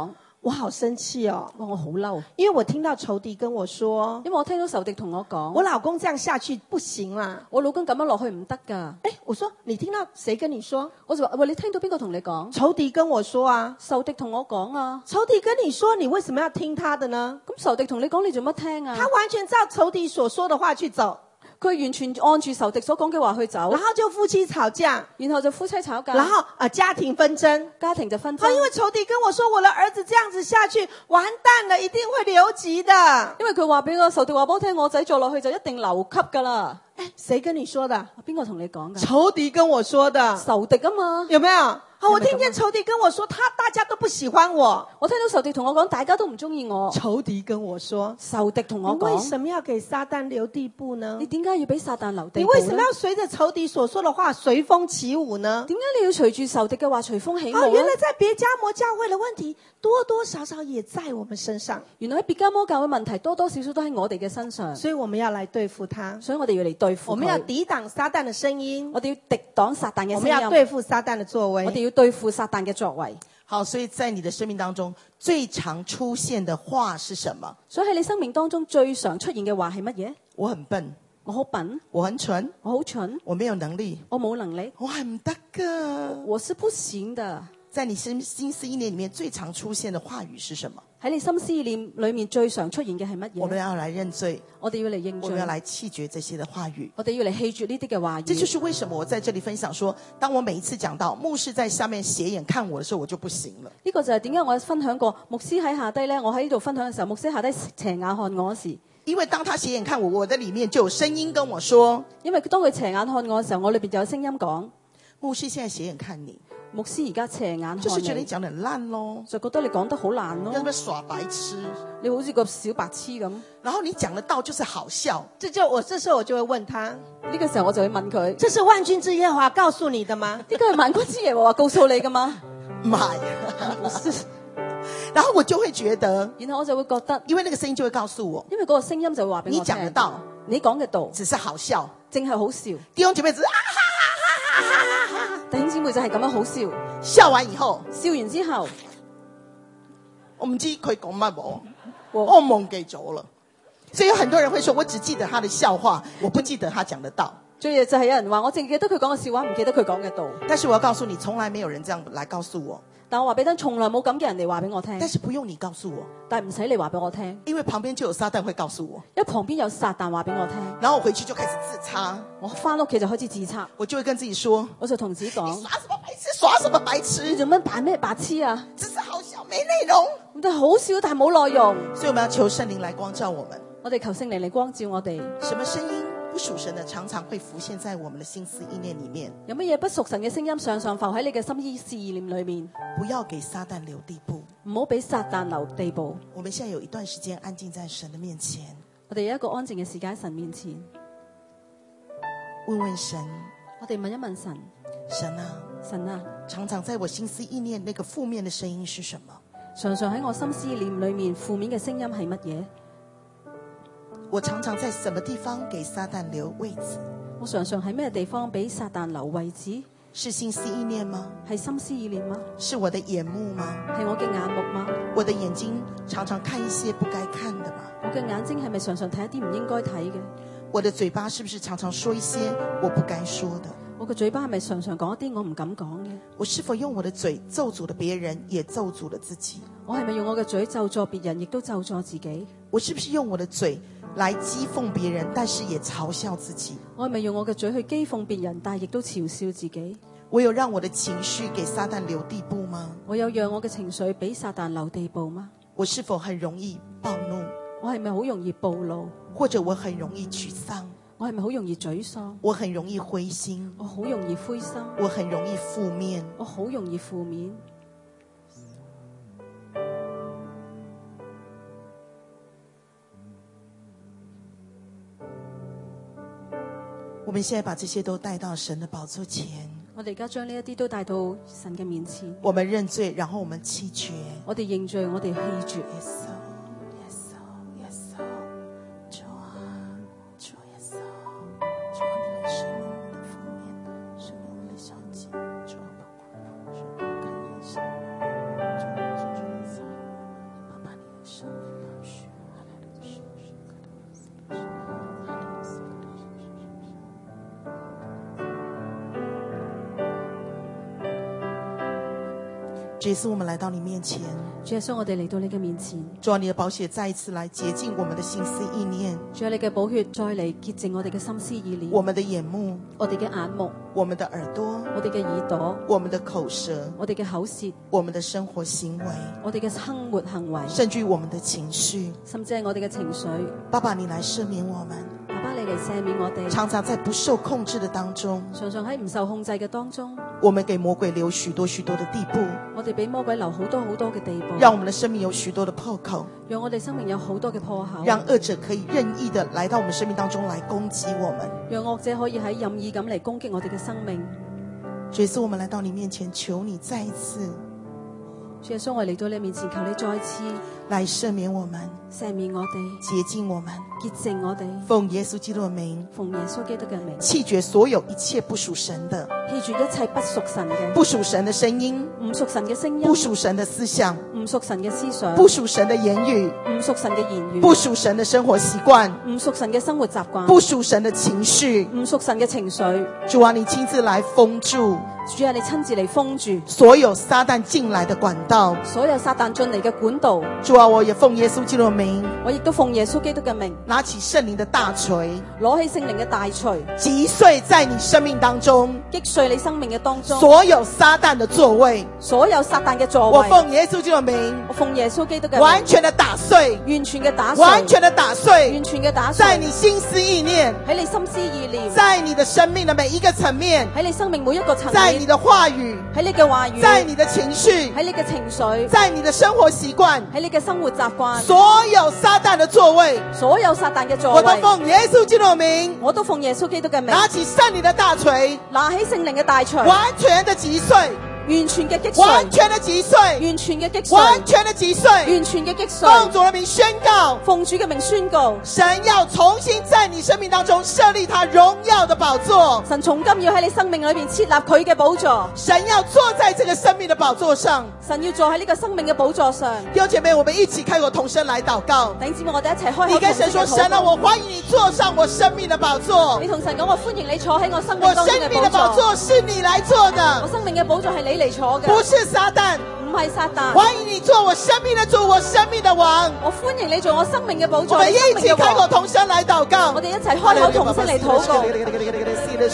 我好生气哦， 哇，我好嬲， 因為我聽到仇敵跟我說， 因為我聽到仇敵同我講， 我老公這樣下去不行啦。 我老公咁樣落去唔得㗎。 我說你聽到誰跟你說？ 我就話喂，你聽到邊個同你講？ 仇敵跟我說啊。 仇敵同我講啊。 仇敵跟你說，你為什麼要聽他的呢？ 咁仇敵同你講，你做乜聽啊？ 他完全照仇敵所說的話去走， 佢完全按住仇敵所講嘅話去走， 然後就夫妻吵架， 然後就夫妻吵架， 然後家庭紛爭。 家庭就紛爭。 因為仇敵跟我說，我的兒子這樣子下去，完蛋了，一定會留級的。 因為佢話俾我仇敵話俾我聽，我仔再落去就一定留級㗎啦。 誰跟你說的？ 邊個同你講㗎？ 仇敵跟我說的。 仇敵啊嘛， 有沒有？我聽見仇敵跟我說，大家都不喜歡我。 我聽到仇敵同我講，大家都唔中意我。 仇敵跟我說， 仇敵同我你為講， 什麼要給撒旦留地步呢？ 你點解要俾撒旦留地你步呢？ 為什麼要隨着仇敵所說的話隨風起舞呢？ 點解你要隨住仇敵嘅話隨風起舞呢？ 原來在別迦摩教會的問題多多少少也在我們身上， 原來喺別迦摩教會問題多多少少都喺我哋嘅身上， 所以我們要來對付他。 所以我哋要嚟對付佢。 我們要抵擋撒旦的聲音， 我哋要敵擋撒旦嘅聲音， 我們要對付撒旦的作為， 我哋要對付撒旦嘅作為。 好，所以在你的生命當中最常出現的話是什麼？ 所以喺你生命當中最常出現嘅話係乜嘢？ 我很笨， 我好笨， 我很蠢， 我好蠢， 我沒有能力， 我冇能力， 我係唔得㗎。 我是不行的。 在你心思意念裡面最常出現的話語是什麼？ 喺你心思意念裏面最常出現嘅係乜嘢？ 我們要來認罪， 我哋要嚟認罪， 我們要來棄絕這些的話語。 我哋要嚟棄絕呢啲嘅話語。 這就是為什麼我在這裡分享說，當我每一次講到牧師在下面斜眼看我的時候，我就不行了。 呢個就係點解我分享過牧師喺下低呢？我喺呢度分享嘅時候，牧師下低斜眼看我時， 因為當他斜眼看我，我的裡面就有聲音跟我說， 因為當佢斜眼看我嘅時候，我裏邊就有聲音講， 牧師現在斜眼看你， 牧師而家斜眼看就是覺得你你， 講得很爛咯， 就覺得你講得好爛咯要，不耍白痴， 你好似個小白痴咁。 然後你講得到就是好笑。 這時候我就會問他， 呢個時候我就會問佢： 這是萬軍之耶和華告訴你的嗎？ 呢個係萬軍之耶和華告訴你噶嗎？ 唔係，然後我就會覺得， 然後我就會覺得， 因為那個聲音就會告訴我， 因為嗰個聲音就會話俾我聽， 你講得到， 你講嘅道， 只是好笑， 淨係好笑。 弟兄姐妹只是啊哈哈哈哈哈哈， 弟兄姊妹就係咁樣好笑， 笑完以後， 笑完之後， 我唔知佢講乜喎， 我我忘記咗了。所以有很多人會說，我只記得他的笑話，我不記得他講的道。 最嘢就係有人話我淨記得佢講嘅笑話，唔記得佢講嘅道。 但是我要告訴你，從來沒有人這樣來告訴我。 但我話俾你聽，從來冇咁嘅人嚟話俾我聽。 但是不用你告訴我， 但係唔使你話俾我聽， 因為旁邊就有撒旦會告訴我。 因為旁邊有撒旦話俾我聽。 然後我回去就開始自擦， 我翻屋企就開始自測， 我就會跟自己說， 我就同自己講： 耍什麼白痴，耍什麼白你痴， 做乜扮咩白痴啊？ 只是好笑，沒內容。 咁都好笑，但係冇內容。 所以我們要求聖靈來光照我們。 我哋求聖靈嚟光照我哋。 什麼聲音不屬神的，常常會浮現在我們的心思意念裡面。 有乜嘢不屬神嘅聲音常常浮喺你嘅心思意念裏面？ 不要給撒旦留地步。 唔好俾撒旦留地步。 我們現在有一段時間安靜在神的面前， 我哋有一個安靜嘅時間喺神面前， 問問神， 我哋問一問神： 神啊， 神啊， 常常在我心思意念那個負面的聲音是什麼？ 常常喺我心思意念裏面負面嘅聲音係乜嘢？ 我常常在什麼地方給撒旦留位置？ 我常常喺咩地方俾撒旦留位置？ 是心思意念嗎？ 係心思意念嗎？ 是我的眼目嗎？ 係我嘅眼目嗎？ 我的眼睛常常看一些不該看的嗎？ 我嘅眼睛係咪常常睇一啲唔應該睇嘅？ 我的嘴巴是不是常常說一些我不該說的？ 我嘅嘴巴係咪常常講一啲我唔敢講嘅？ 我是否用我的嘴咒詛了別人，也咒詛了自己？ 我係咪用我嘅嘴咒詛別人，亦都咒詛自己？ 我是不是用我的嘴來譏諷別人，但是也嘲笑自己？ 我係咪用我嘅嘴去譏諷別人，但係亦都嘲笑自己？ 我有讓我的情緒給撒旦留地步嗎？ 我有讓我嘅情緒俾撒旦留地步嗎？ 我是否很容易暴怒？ 我係咪好容易暴怒？ 或者我很容易沮喪？ 我係咪好容易沮喪？ 我很容易灰心？ 我好容易灰心？ 我很容易負面？ 我好容易負面？ 我們現在把這些都帶到神的寶座前。 我哋而家將呢一啲都帶到神嘅面前。 我們認罪，然後我們棄絕。 我哋認罪，我哋棄絕。 主耶穌，我們來到你面前， 主耶穌，我哋嚟到你嘅面前， 主啊，你的寶血再一次來潔淨我們的心思意念， 主啊，你嘅寶血再嚟潔淨我哋嘅心思意念， 我們的眼目， 我哋嘅眼目， 我們的耳朵， 我哋嘅耳朵， 我們的口舌， 我哋嘅口舌， 我們的生活行為， 我哋嘅生活行為， 甚至於我們的情緒。 甚至係我哋嘅情緒。 爸爸，你來赦免我們， 爸爸，你嚟赦免我哋， 常常在不受控制的當中， 常常喺唔受控制嘅當中， 我們給魔鬼留許多許多的地步， 我哋俾魔鬼留好多好多嘅地步， 讓我們的生命有許多的破口， 讓我哋生命有好多嘅破口， 讓惡者可以任意的來到我們生命當中來攻擊我們。 讓惡者可以喺任意咁嚟攻擊我哋嘅生命。 主耶穌，我們來到你面前，求你再一次主耶穌，我嚟到你面前，求你再次來赦免我們， 赦免我哋， 潔淨我們， 潔淨我哋， 奉耶穌基督的名， 奉耶穌基督嘅名， 棄絕所有一切不屬神的、 棄絕一切不屬神嘅、 不屬神的聲音、 唔屬神嘅聲音、 不屬神的思想、 唔屬神嘅思想、 不屬神的言語、 唔屬神嘅言語、 不屬神的生活習慣、 唔屬神嘅生活習慣、 不屬神的情緒。 唔屬神嘅情緒。 主啊，你親自來封住主啊，你親自嚟封住所有撒旦進來的管道。 所有撒旦進嚟嘅管道。 主啊，我也奉耶穌基督的名， 我亦都奉耶穌基督嘅名， 拿起聖靈的大錘， 攞起聖靈嘅大錘， 擊碎在你生命當中擊碎你生命嘅當中所有撒旦的座位。 所有撒旦嘅座我位。 奉耶穌基督的名， 我奉耶穌基督嘅名， 完全的打碎， 完全嘅打碎， 完全的打碎完，全嘅打碎， 在你心思意念， 喺你心思意念， 在你的生命的每一個層面， 喺你生命每一個層面， 在你的話語， 喺你嘅話語， 在你的情緒， 喺你嘅情緒， 在你的生活習慣， 喺你嘅生活習慣， 所有撒旦的座位， 所有撒旦嘅座我都位， 奉耶穌基督的名， 我都奉耶穌基督嘅名， 拿起聖靈的大錘， 拿起聖靈嘅大錘， 完全的擊碎， 完全嘅擊碎， 完全的擊碎， 完全嘅擊碎， 完全的擊碎， 完全嘅擊碎， 奉主的名宣告， 奉主嘅名宣告， 神要重新在你生命當中設立他榮耀的寶座， 神從今要喺你生命裏邊設立佢嘅寶座， 神要坐在這個生命的寶座上。 神要坐喺呢個生命嘅寶座上。 弟兄姐妹，我們一起開口同聲來禱告。 弟兄姊妹，我哋一齊開口你跟神說：神啊，我歡迎你坐上我生命的寶座你。同神講，我歡迎你坐喺我生命我當中生命的嘅寶座。 寶座是你來坐我的， 生命嘅寶座係你嚟坐嘅， 不是撒旦。 唔係撒旦。 歡迎你做我生命的主，我生命的王。 我歡迎你做我生命嘅寶座。 我們一你生命嘅起開口王同聲來禱告。 我哋一齊開口同聲嚟禱告。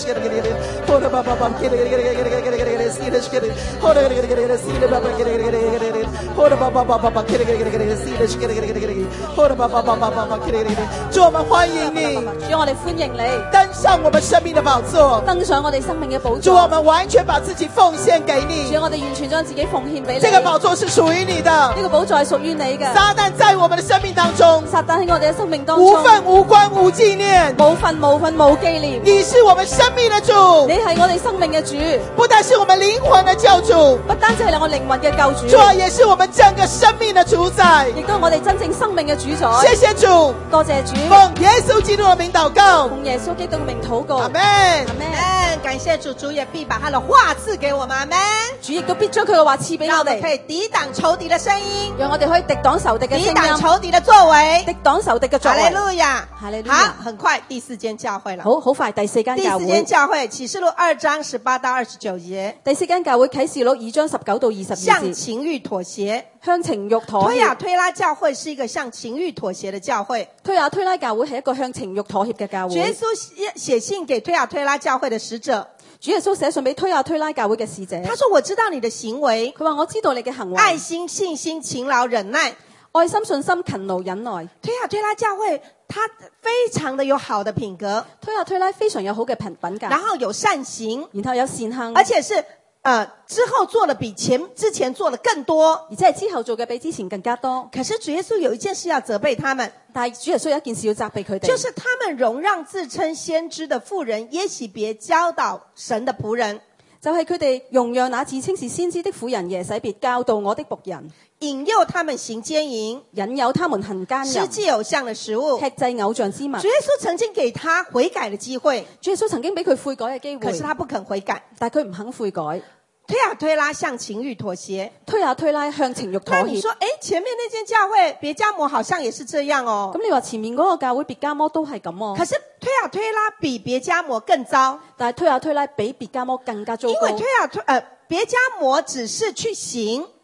主，我們歡迎你主，我哋歡迎你登上我們生命的寶座。 登上我哋生命嘅寶主，我座。 們完全把自己奉獻給主， 你。 我哋完全將自己奉獻俾你。 這個寶座是屬於你的。 呢個寶座係屬於你嘅。 撒旦在我們的生命當中撒旦喺我哋嘅生命當中無份無關無紀念。 無份無份無紀念。 你是我們生命的主， 你係我哋生命嘅主， 不但是我們靈魂的救主， 不單止係我靈魂嘅救主， 主也是我們整個生命的主宰。 亦都係我哋真正生命嘅主宰。 謝謝主， 多謝主， 奉耶穌基督的名禱告， 奉耶穌基督嘅名禱告。 阿門。 阿門。 感謝主，主也必把他的話賜給我們，阿門。 主亦都必將佢嘅話賜俾我讓我們可哋， 以抵擋仇敵的聲音， 讓我哋可以敵擋仇敵嘅抵聲音， 擋仇敵的作為。 敵擋仇敵嘅作為。 哈利路亞， 哈利路亞好，很快第四間教會了。 好快第四間第四間教會， 教會啟示錄2章18到29節， 第四間教會啟示錄2章19到22 向節， 情欲妥協。 向情欲妥推雅協。 推拉教會是一個向情欲妥協的教會。 推雅推拉教會係一個向情欲妥協嘅教會。 主耶穌寫信給推雅推拉教會的使者， 主耶穌寫信俾推雅推拉教會嘅使者， 他說：我知道你的行為， 佢話我知道你嘅行為， 愛心、信心、勤勞、忍耐。 愛心、信心、勤勞、忍耐。 推雅推拉教會，它非常的有好的品格， 推雅推拉非常有好嘅品格， 然後有善行， 然後有善行， 而且是之後做的比之前做的更多。 而且係之後做嘅比之前更加多。 可是主耶穌有一件事要責備他們， 但係主耶穌有一件事要責備佢哋， 就是他們容讓自稱先知的婦人耶洗別教導神的僕人， 就係佢哋容讓那自稱是先知的婦人耶洗別教導我的僕人， 引誘他們行奸淫， 引誘他們行奸淫， 吃祭偶像的食物。 吃祭偶像之物。 主耶穌曾經給他悔改的機會， 主耶穌曾經俾佢悔改嘅機會， 可是他不肯悔改。 但係佢唔肯悔改。 推雅推拉向情欲妥協， 推雅推拉向情欲妥協。 那你說，前面那間教會別迦摩好像也是這樣哦。 咁你話前面嗰個教會別迦摩都係咁哦， 可是推雅推拉比別迦摩更糟， 但係推雅推拉比別迦摩更加糟糕。 因為別迦摩只是去行，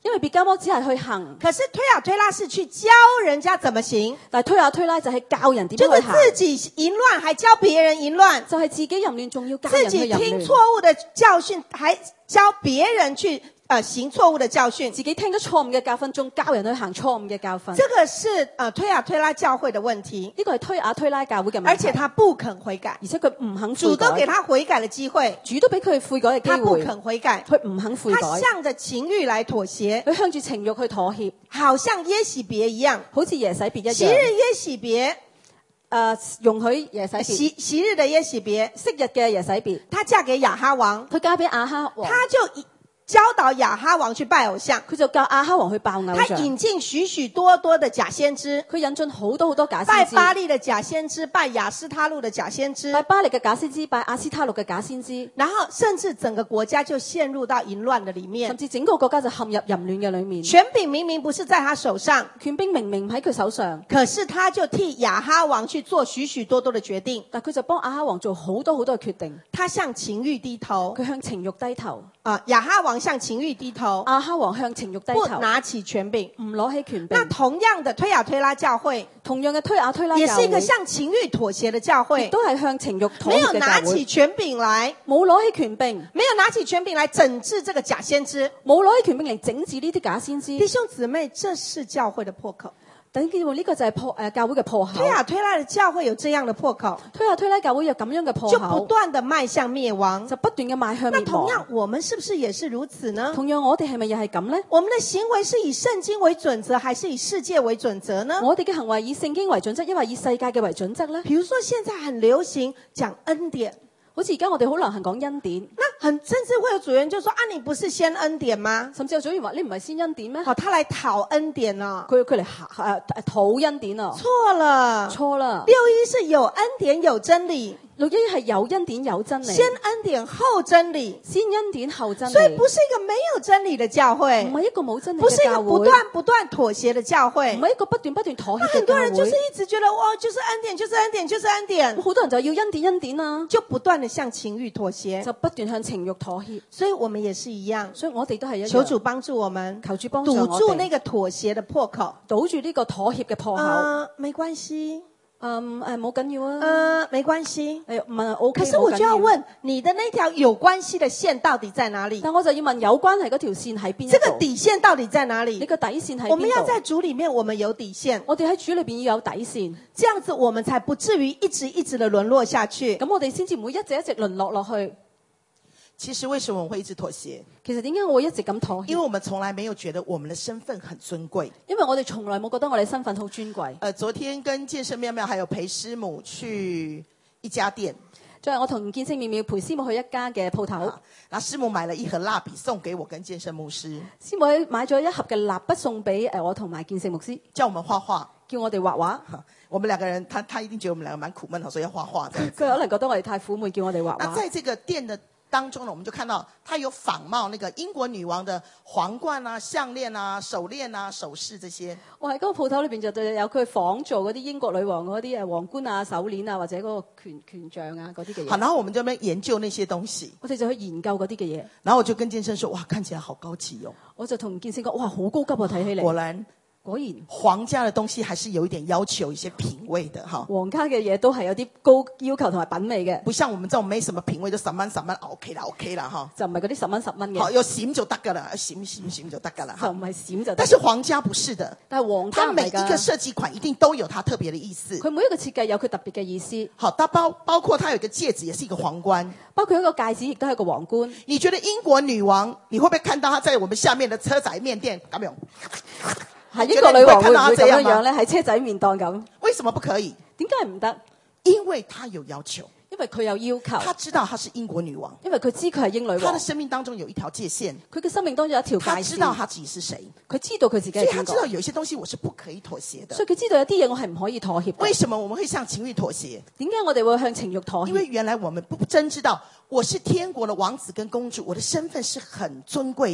因為別迦摩只係去行， 可是推雅推拉是去教人家怎麼行， 但係推雅推拉就係教人點就是樣去行， 自己淫亂還教別人淫亂， 就係自己淫亂，仲要教自人去淫己聽錯亂， 誤的教訓，還教別人去行錯誤的教訓。 自己聽咗錯誤嘅教訓，仲教人去行錯誤嘅教訓。 這個是推雅推拉教會的問題， 呢個係推雅推拉教會嘅問題， 而且他不肯悔改， 而且佢唔肯主悔都給改， 他悔改的機會， 主都俾佢悔改嘅他不機會， 肯悔改， 佢唔肯悔他改， 向着情慾來妥協， 佢向住情慾去妥協， 好像耶洗別一樣， 好似耶洗別一昔日樣。 耶洗別， 容許耶洗別， 昔日的耶洗別， 昔日嘅耶洗別， 她嫁給亞哈王， 佢嫁俾亞哈王， 他就教導亞哈王去拜偶像， 佢就教亞哈王去拜偶他像， 引進許許多多的假先知， 佢引進好多假拜先知， 巴力的假先知，拜亞斯他路的假先知， 拜巴力嘅假先知，拜亞斯他錄嘅假先知， 然後甚至整個國家就陷入到淫亂的裡面甚。至整個國家就陷入淫亂嘅裏面。 權柄明明不是在他手上， 權柄明明唔喺佢手上， 可是他就替亞哈王去做許許多多的決定， 但佢就幫亞哈王做好多嘅決定。 他向情慾低頭， 佢向情慾低頭， 亞哈王向情慾低頭， 亞哈王向情慾低頭， 不拿起權柄。 唔攞起權那柄。 同樣的推雅推拉教會， 同樣嘅推雅推拉教會， 也是一個向情慾妥協的教亦會， 都係向情慾妥沒有協嘅拿起教會， 權柄來， 冇攞起權柄， 沒有拿起權柄來整治這個假先知。 冇攞起權柄嚟整治呢啲假先知。 弟兄姊妹，這是教會的破口。 等見呢個就係教會嘅破口。 推雅推拉的教會有這樣的破口， 推雅推拉教會有咁樣嘅破就不口， 斷的邁向滅亡。 就不斷嘅邁向滅那同樣亡。， 我們是不是也是如此呢？ 同樣，我哋係咪又係咁呢？ 我們的行為是以聖經為準則，還是以世界為準則呢？ 我哋嘅行為以聖經為準則，抑或以世界嘅為準則呢？ 比如說，現在很流行講恩典， 好似而家我哋好流行講恩典， 那甚至會有組員就說：啊，你不是先恩典嗎？ 甚至有組員話：你唔係先恩典咩？ 好，他來討恩典了， 佢嚟討恩典啊！ 錯了。 錯啦！ 6:1是有恩典有真理， 6:1係有恩典有真理， 先恩典後真理， 先恩典後真理， 所以不是一個沒有真理的教會唔，係一個冇真理不是一個嘅教會， 不斷妥協的教會唔。係一個不斷妥協那嘅很多人就是教會。 一直覺得哇，就是恩典，就是恩典，就是恩典， 好多人就要恩典啊， 就不斷的向情慾妥協。 就不斷向情慾妥協。 所以我們也是一樣， 所以我哋都係一樣。 求主幫助我們， 求主幫助我堵住那哋， 個妥協的破口。 堵住呢個妥協嘅破口。 沒關係， 冇緊要啊。 沒關係。 問 OK， 可是我就要冇緊問，你的那條有關係的線到底在哪裡？ 但我就要問有關係嗰條線喺邊一度？ 這個底線到底在哪裡？ 你個底線喺我們要在邊度？ 主裡面，我們有底線， 我哋喺主裏邊要有底線， 這樣子我們才不至於一直的淪落下去。 咁我哋先至唔會一直淪落去。 其實為什麼我們會一直妥協？ 其實點解我會一直咁妥協？ 因為我們從來沒有覺得我們的身份很尊貴。 因為我哋從來冇覺得我哋身份好尊貴。 昨天跟建設妙妙還有陪師母去一家店， 最後我同建聖妙妙陪師母去一家嘅鋪頭， 然後師母買了一盒蠟筆送給我跟建設牧師， 師母買咗一盒嘅蠟筆送俾我同埋建聖牧師， 叫我們畫畫。 叫我哋畫畫。 我們兩個人，他一定覺得我們兩個蠻苦悶的，所以要畫畫的。 佢可能覺得我哋太苦悶，叫我哋畫畫。 那在這個店的當中呢，我們就看到他有仿冒那個英國女王的皇冠啊、項鏈啊、手鏈啊、首飾這些。 我喺嗰個鋪頭裏邊就有佢仿造嗰啲英國女王嗰啲皇冠啊、手鏈啊，或者嗰個權杖啊嗰啲嘅好， 嘢。 然後我們就在那邊研究那些東西。 我哋就去研究嗰啲嘅嘢。 然後我就跟建生說：哇，看起來好高級哦。 我就同建聖講：哇，好高級啊！睇起嚟。果然， 皇家的東西還是有一點要求，一些品味的哈。 皇家嘅嘢都係有啲高要求同埋品味嘅， 不像我們這種沒什麼品味，就10蚊，OK 啦，OK 啦哈。 就唔係嗰啲10蚊嘅。 好，有閃就得㗎啦，閃就得㗎啦哈。 就唔係閃就得。 但是皇家不是的， 但係皇家它每一個設計款一定都有它特別的意思。 佢每一個設計有佢特別嘅意思。 好，它包括它有一個戒指，也是一個皇冠。 包括一個戒指，亦都係一個皇冠。 你覺得英國女王，你會不會看到她在我們下面的車仔麵店咁樣？ 係英國女王會唔會咁樣咧？喺車仔麵檔咁？ 為什麼不可以？ 點解唔得？ 因為她有要求。 因為佢有要求。 她知道她是英國女王。 因為佢知佢係英女王。 她的生命當中有一條界線。 佢嘅生命當中有一條界線。 她知道她自己是誰。 佢知道佢自己係邊個。 所以她知道有些東西我是不可以妥協的。 所以佢知道有啲嘢我係唔可以妥協。 為什麼我們會向情慾妥協？ 點解我哋會向情慾妥協？ 因為原來我們不真知道我是天國的王子跟公主，我的身份是很尊貴的。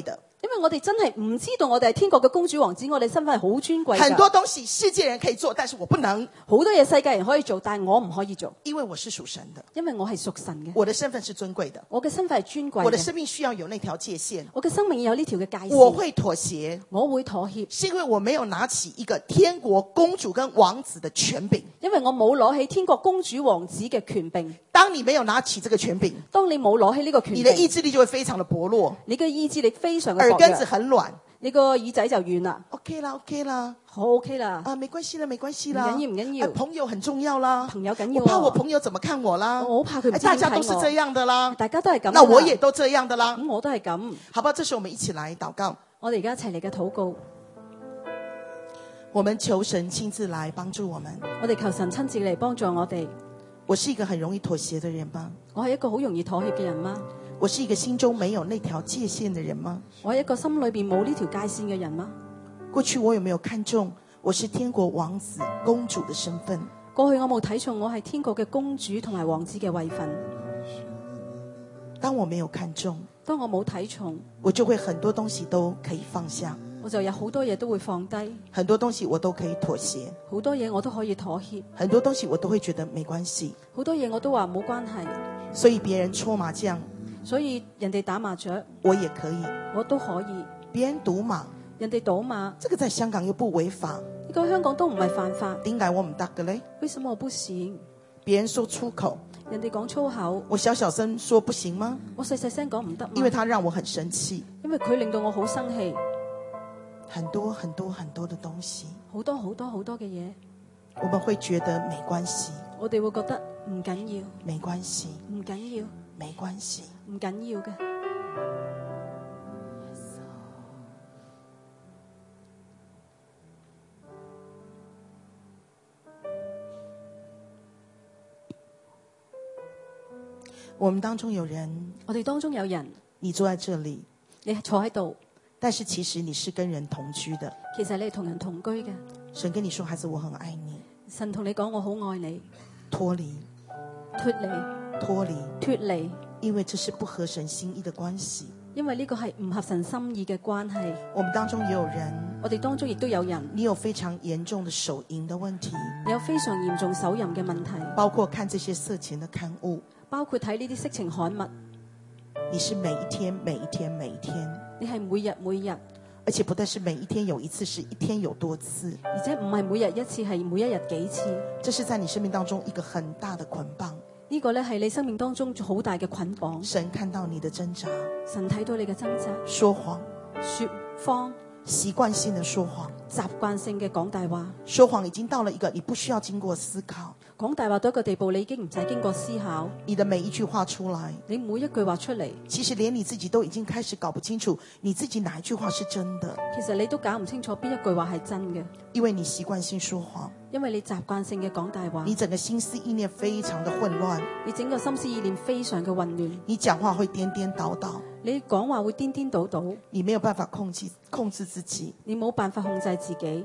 因為我哋真係唔知道我哋係天國嘅公主王子，我哋身份係好尊貴㗎。 很多東西世界人可以做，但是我不能， 好多嘢世界人可以做，但係我唔可以做， 因為我是屬神的， 因為我係屬神嘅， 我的身份是尊貴的， 我嘅身份係尊貴嘅， 我的生命需要有那條界限， 我嘅生命有呢條嘅界線， 我會妥協， 我會妥協， 是因為我沒有拿起一個天國公主跟王子的權柄。 因為我冇攞起天國公主王子嘅權柄。 當你沒有拿起這個權柄， 當你冇攞起呢個權你的柄， 意志力就會非常的薄弱， 你嘅意志力非常嘅薄耳根子弱， 很軟。 你個耳仔就軟啦。 OK 啦，OK 啦， 好 OK 啦， 沒關係啦，沒關係啦， 唔緊要唔緊要朋友很重要啦， 朋友緊要我怕我喎， 朋友怎麼看我啦， 我好怕佢唔知大點睇我家都是這樣的啦， 大家都係咁啦， 那我也都這樣的啦， 咁我都係咁。 好不好？這時候我們一起來禱告， 我哋而家一齊嚟嘅禱告， 我們求神親自來幫助我們。 我哋求神親自嚟幫助我哋。 我是一個很容易妥協的人嗎？ 我係一個好容易妥協嘅人嗎？ 我是一個心中沒有那條界限的人嗎？ 我係一個心裏邊冇呢條界線嘅人嗎？ 過去我有沒有看重我是天國王子公主的身份？ 過去我冇睇重我係天國嘅公主同埋王子嘅位份。 當我沒有看重， 當我冇睇重， 我就會很多東西都可以放下， 我就有好多嘢都會放低， 很多東西我都可以妥協， 好多嘢我都可以妥協， 很多東西我都會覺得沒關係。 好多嘢我都話冇關係。 所以別人搓麻將， 所以人哋打麻雀， 我也可以； 我都可以。 別人賭馬， 人哋賭馬， 這個在香港又不違法， 呢個香港都唔係犯法， 點解我唔得嘅呢？ 為什麼我不行？ 別人說出口， 人哋講粗口， 我小小聲說不行嗎？ 我細細聲講唔得嗎？ 因為他讓我很生氣。 因為佢令到我好生氣， 很多很多很多的東西， 好多好多好多嘅嘢， 我們會覺得沒關係， 我哋會覺得唔緊要， 沒關係， 唔緊要， 沒關係。 唔緊要嘅。 我們當中有人， 我哋當中有人， 你坐在這裡， 你坐喺度， 但是其實你是跟人同居的。 其實你係同人同居嘅。 神跟你說，孩子，我很愛你。 神同你講，我好愛你。 脫離， 脫離， 脫離， 脫離， 因為這是不合神心意的關係。 因為呢個係唔合神心意嘅關係。 我們當中也有人， 我哋當中亦都有人， 你有非常嚴重的手淫的問題， 有非常嚴重手淫嘅問題， 包括看這些色情的刊物， 包括睇呢啲色情刊物。 你是每一天每一天每一天， 你係每日每日， 而且不但是每一天有一次，是一天有多次， 而且唔係每日一次，係每一日幾次。 這是在你生命當中一個很大的捆綁。 呢個咧係你生命當中好大嘅捆綁。 神看到你的掙扎， 神睇到你嘅掙扎， 說謊， 說謊， 習慣性的說謊， 習慣性嘅講大話。 說謊已經到了一個你不需要經過思考， 講大話到一個地步，你已經唔使經過思考， 你的每一句話出來， 你每一句話出嚟， 其實連你自己都已經開始搞不清楚你自己哪一句話是真的， 其實你都搞唔清楚邊一句話係真嘅， 因為你習慣性說謊， 因為你習慣性嘅講大話， 你整個心思意念非常的混亂， 你整個心思意念非常嘅混亂， 你講話會顛顛倒倒， 你講話會顛顛倒倒， 你沒有辦法控制自己， 你冇辦法控制自己，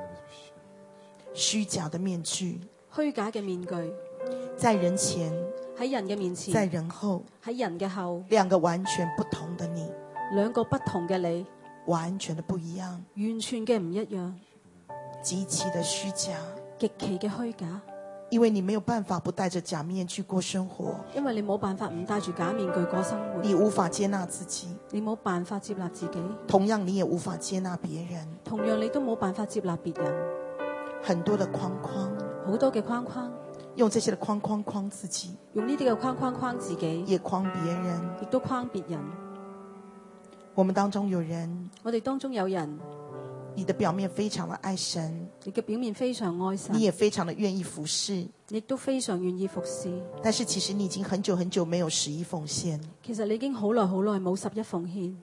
虛假的面具， 虛假嘅面具在人前， 喺人嘅面在前， 人後， 喺人嘅後， 兩個完全不同的你， 兩個不同嘅你， 完全的不一樣， 完全嘅唔一樣， 極其的虛假， 極其嘅虛假， 因為你沒有辦法不戴着假面具過生活， 因為你冇辦法唔戴住假面具過生活， 你無法接納自己， 你冇辦法接納自己， 同樣你也無法接納別人， 同樣你都冇辦法接納別人， 很多的框框， 好多嘅框框， 用這些的框框框自己， 用呢啲嘅框框框自己， 也框別人。 亦都框別人。 我們當中有人， 我哋當中有人， 你的表面非常的愛神， 你嘅表面非常愛神你，也非常的願意服侍， 亦都非常願意服侍。 但是其實你已經很久很久沒有11奉獻。 其實你已經好耐好耐冇11奉獻。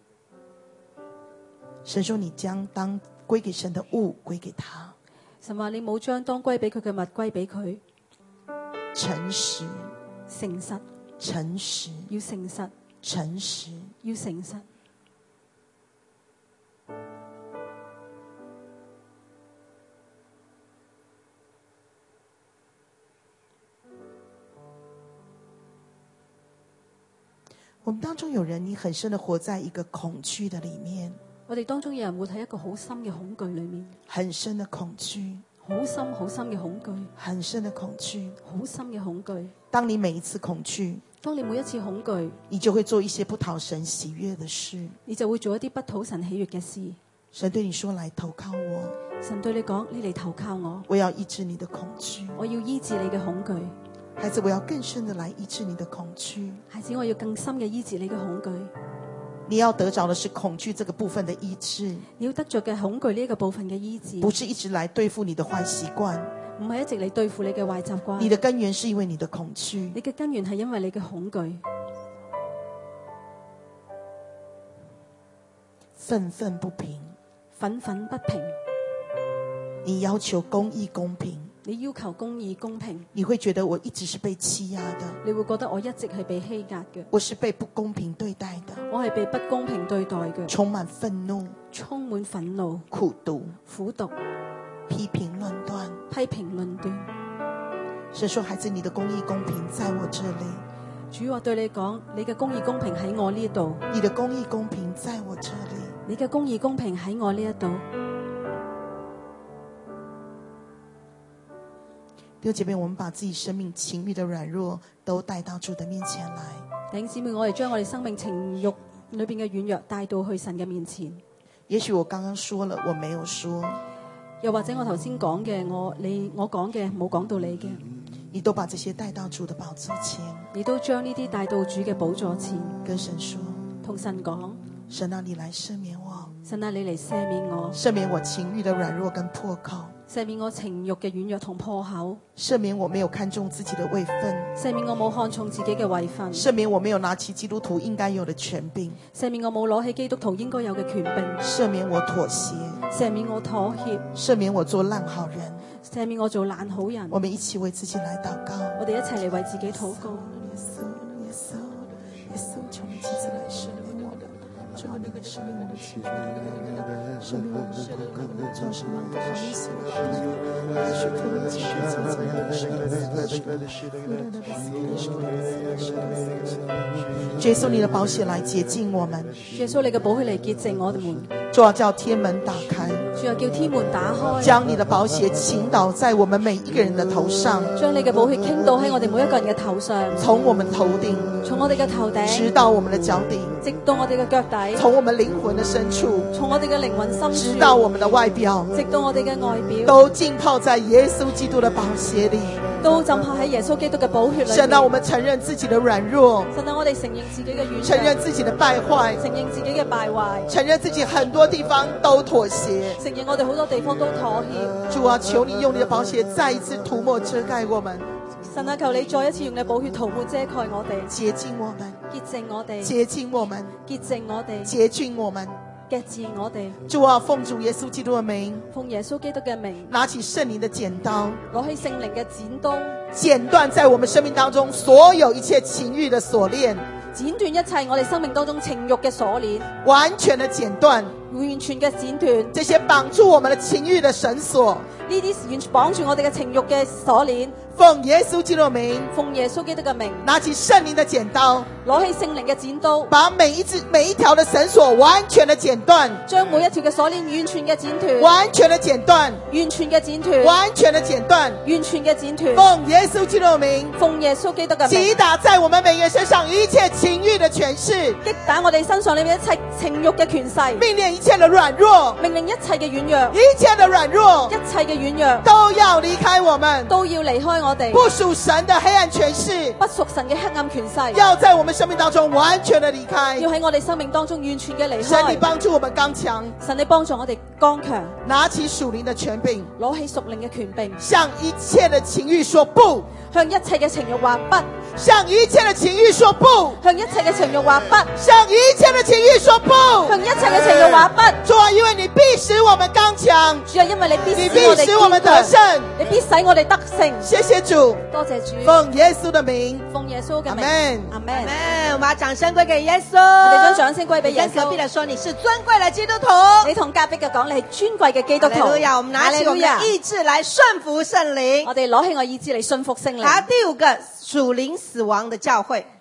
神說你將當歸給神的物歸給他， 神話你冇將當歸俾佢嘅物歸俾佢。 誠實， 誠實， 誠實， 要誠實， 誠實。 要誠實。 我我們當中有人，你很深的活在一個恐懼的裡面， 我哋當中有人活喺一個好深嘅恐懼裏面， 很深的恐懼， 好深好深嘅恐懼， 很深的恐懼。 好深嘅恐懼。 當你每一次恐懼， 當你每一次恐懼， 你就會做一些不討神喜悅的事。 你就會做一啲不討神喜悅嘅事。 神對你說，來投靠我， 神對你講，你嚟投靠我， 我要醫治你的恐懼。 我要醫治你嘅恐懼。 孩子，我要更深的來醫治你的恐懼。 孩子，我要更深嘅醫治你嘅恐懼。 你要得着的是恐懼這個部分的醫治， 你要得着嘅恐懼呢一個部分嘅醫治， 不是一直來對付你的壞習慣。 唔係一直嚟對付你嘅壞習慣。 你的根源是因為你的恐懼， 你嘅根源係因為你嘅恐懼。 憤憤不平， 憤憤不平。 你要求公義公平， 你要求公義公平， 你會覺得我一直是被欺壓的， 你會覺得我一直係被欺壓嘅， 我是被不公平對待的， 我係被不公平對待嘅， 充滿憤怒、 充滿憤怒、 苦毒、 苦毒、 批評論斷。 批評論斷。 神說，孩子，你的公義公平在我這裏， 主話對你講，你嘅公義公平喺我呢度， 你的公義公平在我這裏。 你嘅公義公平喺我呢一度。 弟兄姐妹，我們把自己生命情慾的軟弱都帶到主的面前來。 弟兄姊妹，我哋將我哋生命情慾裏邊嘅軟弱帶到去神嘅面前。 也許我剛剛說了，我沒有說， 又或者我頭先講嘅，我講嘅冇講到你嘅， 你都把這些帶到主的寶座前， 你都將呢啲帶到主嘅寶座前， 跟神說， 同神講， 神啊，你來赦免我， 神啊，你嚟赦免我， 赦免我情慾的軟弱跟破口， 赦免我情慾嘅軟弱同破口， 赦免我沒有看重自己的位分， 赦免我冇看重自己嘅位份， 赦免我沒有拿起基督徒應該有的權柄， 赦免我冇攞起基督徒應該有嘅權柄， 赦免我妥協， 赦免我妥協， 赦免我做爛好人， 赦免我做爛好人。 我們一起為自己來禱告。 我哋一齊嚟為自己禱告。 耶穌，耶穌，求你親自來赦免我的，主啊，你來赦免我的情慾，赦免我的罪惡，做什麼不好意思的事，也許可能今天正在有什麼耶穌，你的寶血來潔淨我們， 耶穌，你嘅寶血嚟潔淨我哋。 主啊，叫天門打開， 主啊，叫天門打開， 將你的寶血傾倒在我們每一個人的頭上， 將你嘅寶血傾倒喺我哋每一個人嘅頭上， 從我們頭頂， 從我哋嘅頭頂， 直到我們的腳底， 直到我哋嘅腳底， 從我們靈魂的深處， 從我哋嘅靈魂深處， 直到我們的外表， 直到我哋嘅外表， 都浸泡在耶穌基督的寶血裏， 都浸泡喺耶穌基督嘅寶血裏。 神啊，我們承認自己的軟弱， 神啊，我哋承認自己嘅軟弱， 承認自己的敗壞， 承認自己嘅敗壞， 承認自己很多地方都妥協， 承認我哋好多地方都妥協。 主啊，求你用你的寶血再一次塗抹遮蓋我們， 神啊，求你再一次用你寶血塗抹遮蓋我哋， 潔淨我們， 潔淨我哋， 潔淨我們， 潔淨我哋， 潔淨我們。 潔淨我哋。 主啊，奉主耶穌基督的名， 奉耶穌基督嘅名， 拿起聖靈的剪刀， 攞起聖靈嘅剪刀， 剪斷在我們生命當中所有一切情慾的鎖鏈， 剪斷一切我哋生命當中情慾嘅鎖鏈， 完全的剪斷完全嘅剪斷這些綁住我們的情慾的繩索， 呢啲完全綁住我哋嘅情慾嘅鎖鏈。 奉耶穌基督的名， 奉耶穌基督嘅名， 拿起聖靈的剪刀， 攞起聖靈嘅剪刀， 把每一條的繩索完全的剪斷， 將每一條嘅鎖鏈完全嘅剪斷， 完全的剪斷， 完全嘅剪斷， 完全的剪斷， 完全嘅剪斷。 奉耶穌基督的名， 奉耶穌基督嘅名， 擊打在我們每個人身上一切情慾的權勢， 擊打我哋身上裏面一切情慾嘅權勢， 命令一切的軟弱， 命令一切嘅軟弱， 一切的軟弱， 一切嘅軟弱都要離開我們， 都要離開我哋。 不屬神的黑暗權勢， 不屬神嘅黑暗權勢， 要在我們生命當中完全的離開。 要喺我哋生命當中完全嘅離神，你開。 幫助我們剛強， 神你幫助我哋剛強， 拿起屬靈的權柄， 攞起屬靈嘅權柄， 向一切的情慾說不， 向一切嘅情慾話不， 向一切的情慾說不， 向一切嘅情慾話不， 向一切的情慾說不， 向一切嘅情慾話不。 主啊，因為你必使我們剛強， 主啊，因為你必你使我哋必使我們得堅強， 勝， 你必使我哋得勝。 謝謝主， 多謝主， 奉耶穌的名， 奉耶穌嘅名， 阿們阿門。 我們把掌聲歸給耶穌。 我哋將掌聲歸俾耶穌。 跟隔壁的說，你是尊貴的基督徒。 你同隔壁嘅講，你係尊貴嘅基督徒。 哈利路亞，我們拿起我們的意志來順服聖靈。 我哋攞起我意志嚟順服聖靈。 好，第五個屬靈死亡的教會。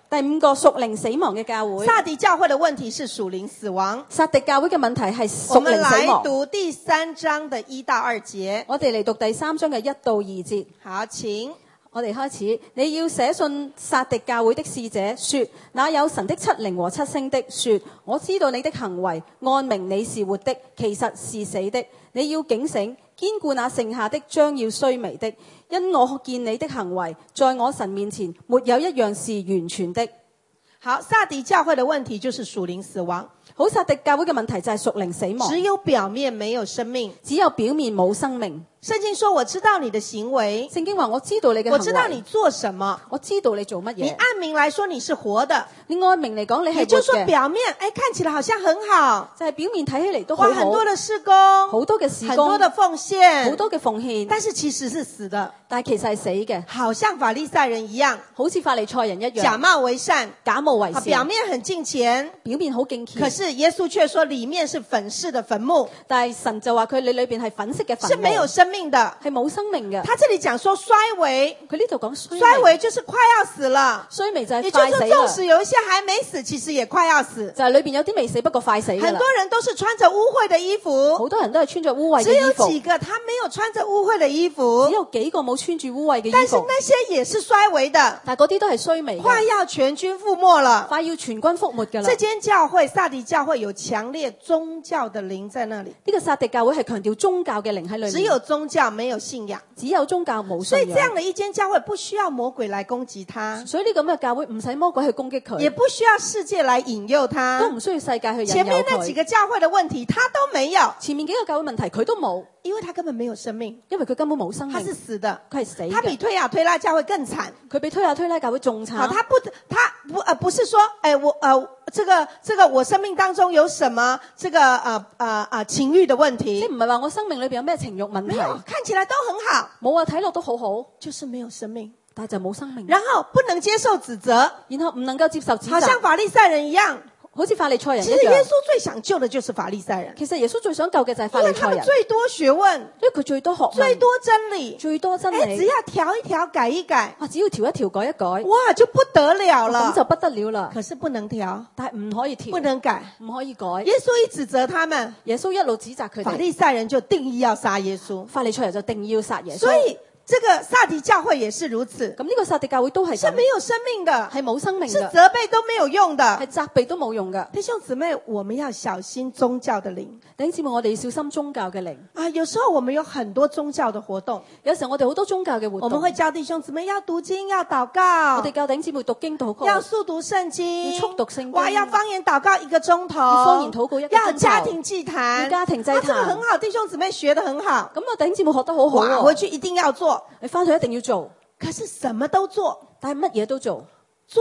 第5個屬靈死亡嘅教會， 撒狄教會的問題是屬靈死亡。 撒狄教會嘅問題係我們屬靈死來亡。 讀第3章的1到2節。 我哋嚟讀第3章嘅1到2節。 好，請。 我哋開始，你要寫信撒狄教會的使者說，那有神的7靈和7星的說，我知道你的行為，按名你是活的，其實是死的。你要警醒，堅固那剩下的將要衰微的，因我見你的行為，在我神面前沒有一樣是完全的。 好，撒狄教會的問題就是屬靈死亡。 好，撒狄教會嘅問題就係屬靈死亡， 只有表面沒有生命。 只有表面冇生命。 聖經說我知道你的行為， 聖經話我知道你嘅行為， 我知道你做什麼， 我知道你做乜嘢。 你按名來說你是活的， 你按名嚟講你係活嘅， 也就是說表面看起來好像很好， 就係表面睇起嚟都好哇， 好， 很多的事工， 好多嘅事工， 很多的奉獻， 好多嘅奉獻， 但是其實是死的， 但係其實係死嘅， 好像法利賽人一樣， 好似法利賽人一樣， 假冒為善， 假冒為善， 表面很敬虔， 表面好敬虔， 可是耶穌卻說裏面是粉飾的墳墓， 但係神就話佢裏邊係粉飾嘅墳墓， 是沒有生命的， 係冇生命嘅。 他這裡講說衰微， 佢呢度講衰微就是快要死了， 衰微就係也就是快死縱使有一些還沒死，其實也快要死。 就係裏邊有啲未死，不過快死㗎啦。 很多人都是穿着污穢的衣服， 好多人都係穿着污穢嘅只有衣服， 幾個他沒有穿着污穢的衣服只，有幾個冇穿住污穢嘅但是衣服， 那些也是衰微的， 但係嗰啲都係衰微嘅， 快要全軍覆沒了。 快要全軍覆沒㗎啦。 這間教會撒狄教會有強烈宗教的靈在那裡， 呢個撒狄教會係強調宗教嘅靈喺裏面， 只有宗教沒有信仰， 只有宗教冇所以信仰。 這樣的一間教會不需要魔鬼來攻擊他， 所以呢個咁嘅教會唔使魔鬼去攻擊佢， 也不需要世界來引誘他都。唔需要世界去引前面誘佢。 那幾個教會的問題他都沒有， 前面幾個教會問題佢都冇， 因為他根本沒有生命， 因為佢根本冇生命， 他是死的， 佢係死他比嘅。 推雅推拉教會更慘。 佢比推雅推拉教會仲慘。 好，不是說，這個我生命當中有什麼情欲的問題， 即係唔係話我生命裏邊有咩情慾問題， 沒有，看起來都很好， 冇啊，睇落都好好， 就是沒有生命， 但係就冇生命。 然後不能接受指責， 然後唔能夠接受指好像責， 法利賽人一樣。 好似法利賽人一其實耶樣。 穌最想救的就是法利賽人， 其實耶穌最想救嘅就係法因為他們利賽人， 最多學問， 因為佢最多學問、 最多真理， 最多真只理。 要調一調，改一改， 哇！只要調一調、改一改， 哇，就不得了了。 咁就不得了啦。 可是不能調， 但係唔可以調， 不能改。 唔可以改。 耶穌一指責他們， 耶穌一路指責佢哋， 法利賽人就定義要殺耶穌。 法利賽人就定義要殺耶穌。 所以這個撒狄教會也是如此， 咁呢個撒狄教會都係咁， 是沒有生命的， 係冇生命嘅， 是責備都沒有用係的。 責備都冇用嘅。 弟兄姊妹，我們要小心宗教的靈弟兄姊妹，我哋要小心宗教嘅靈。 啊！有時候我們有很多宗教的活動， 有時候我哋好多宗教嘅活動， 我們會教弟兄姊妹要讀經、要禱告， 我哋教弟兄姊妹讀經禱告， 要速讀聖經， 要速讀聖經哇！要方言禱告1個鐘頭， 要方言禱告1個鐘頭要家庭祭壇， 要家庭祭壇啊，這個很好，弟兄姊妹學得很好， 咁我弟兄姊妹學得好好哇！ 喎， 回去一定要做， 你翻去一定要做， 可是什麼都做， 但係乜嘢都做，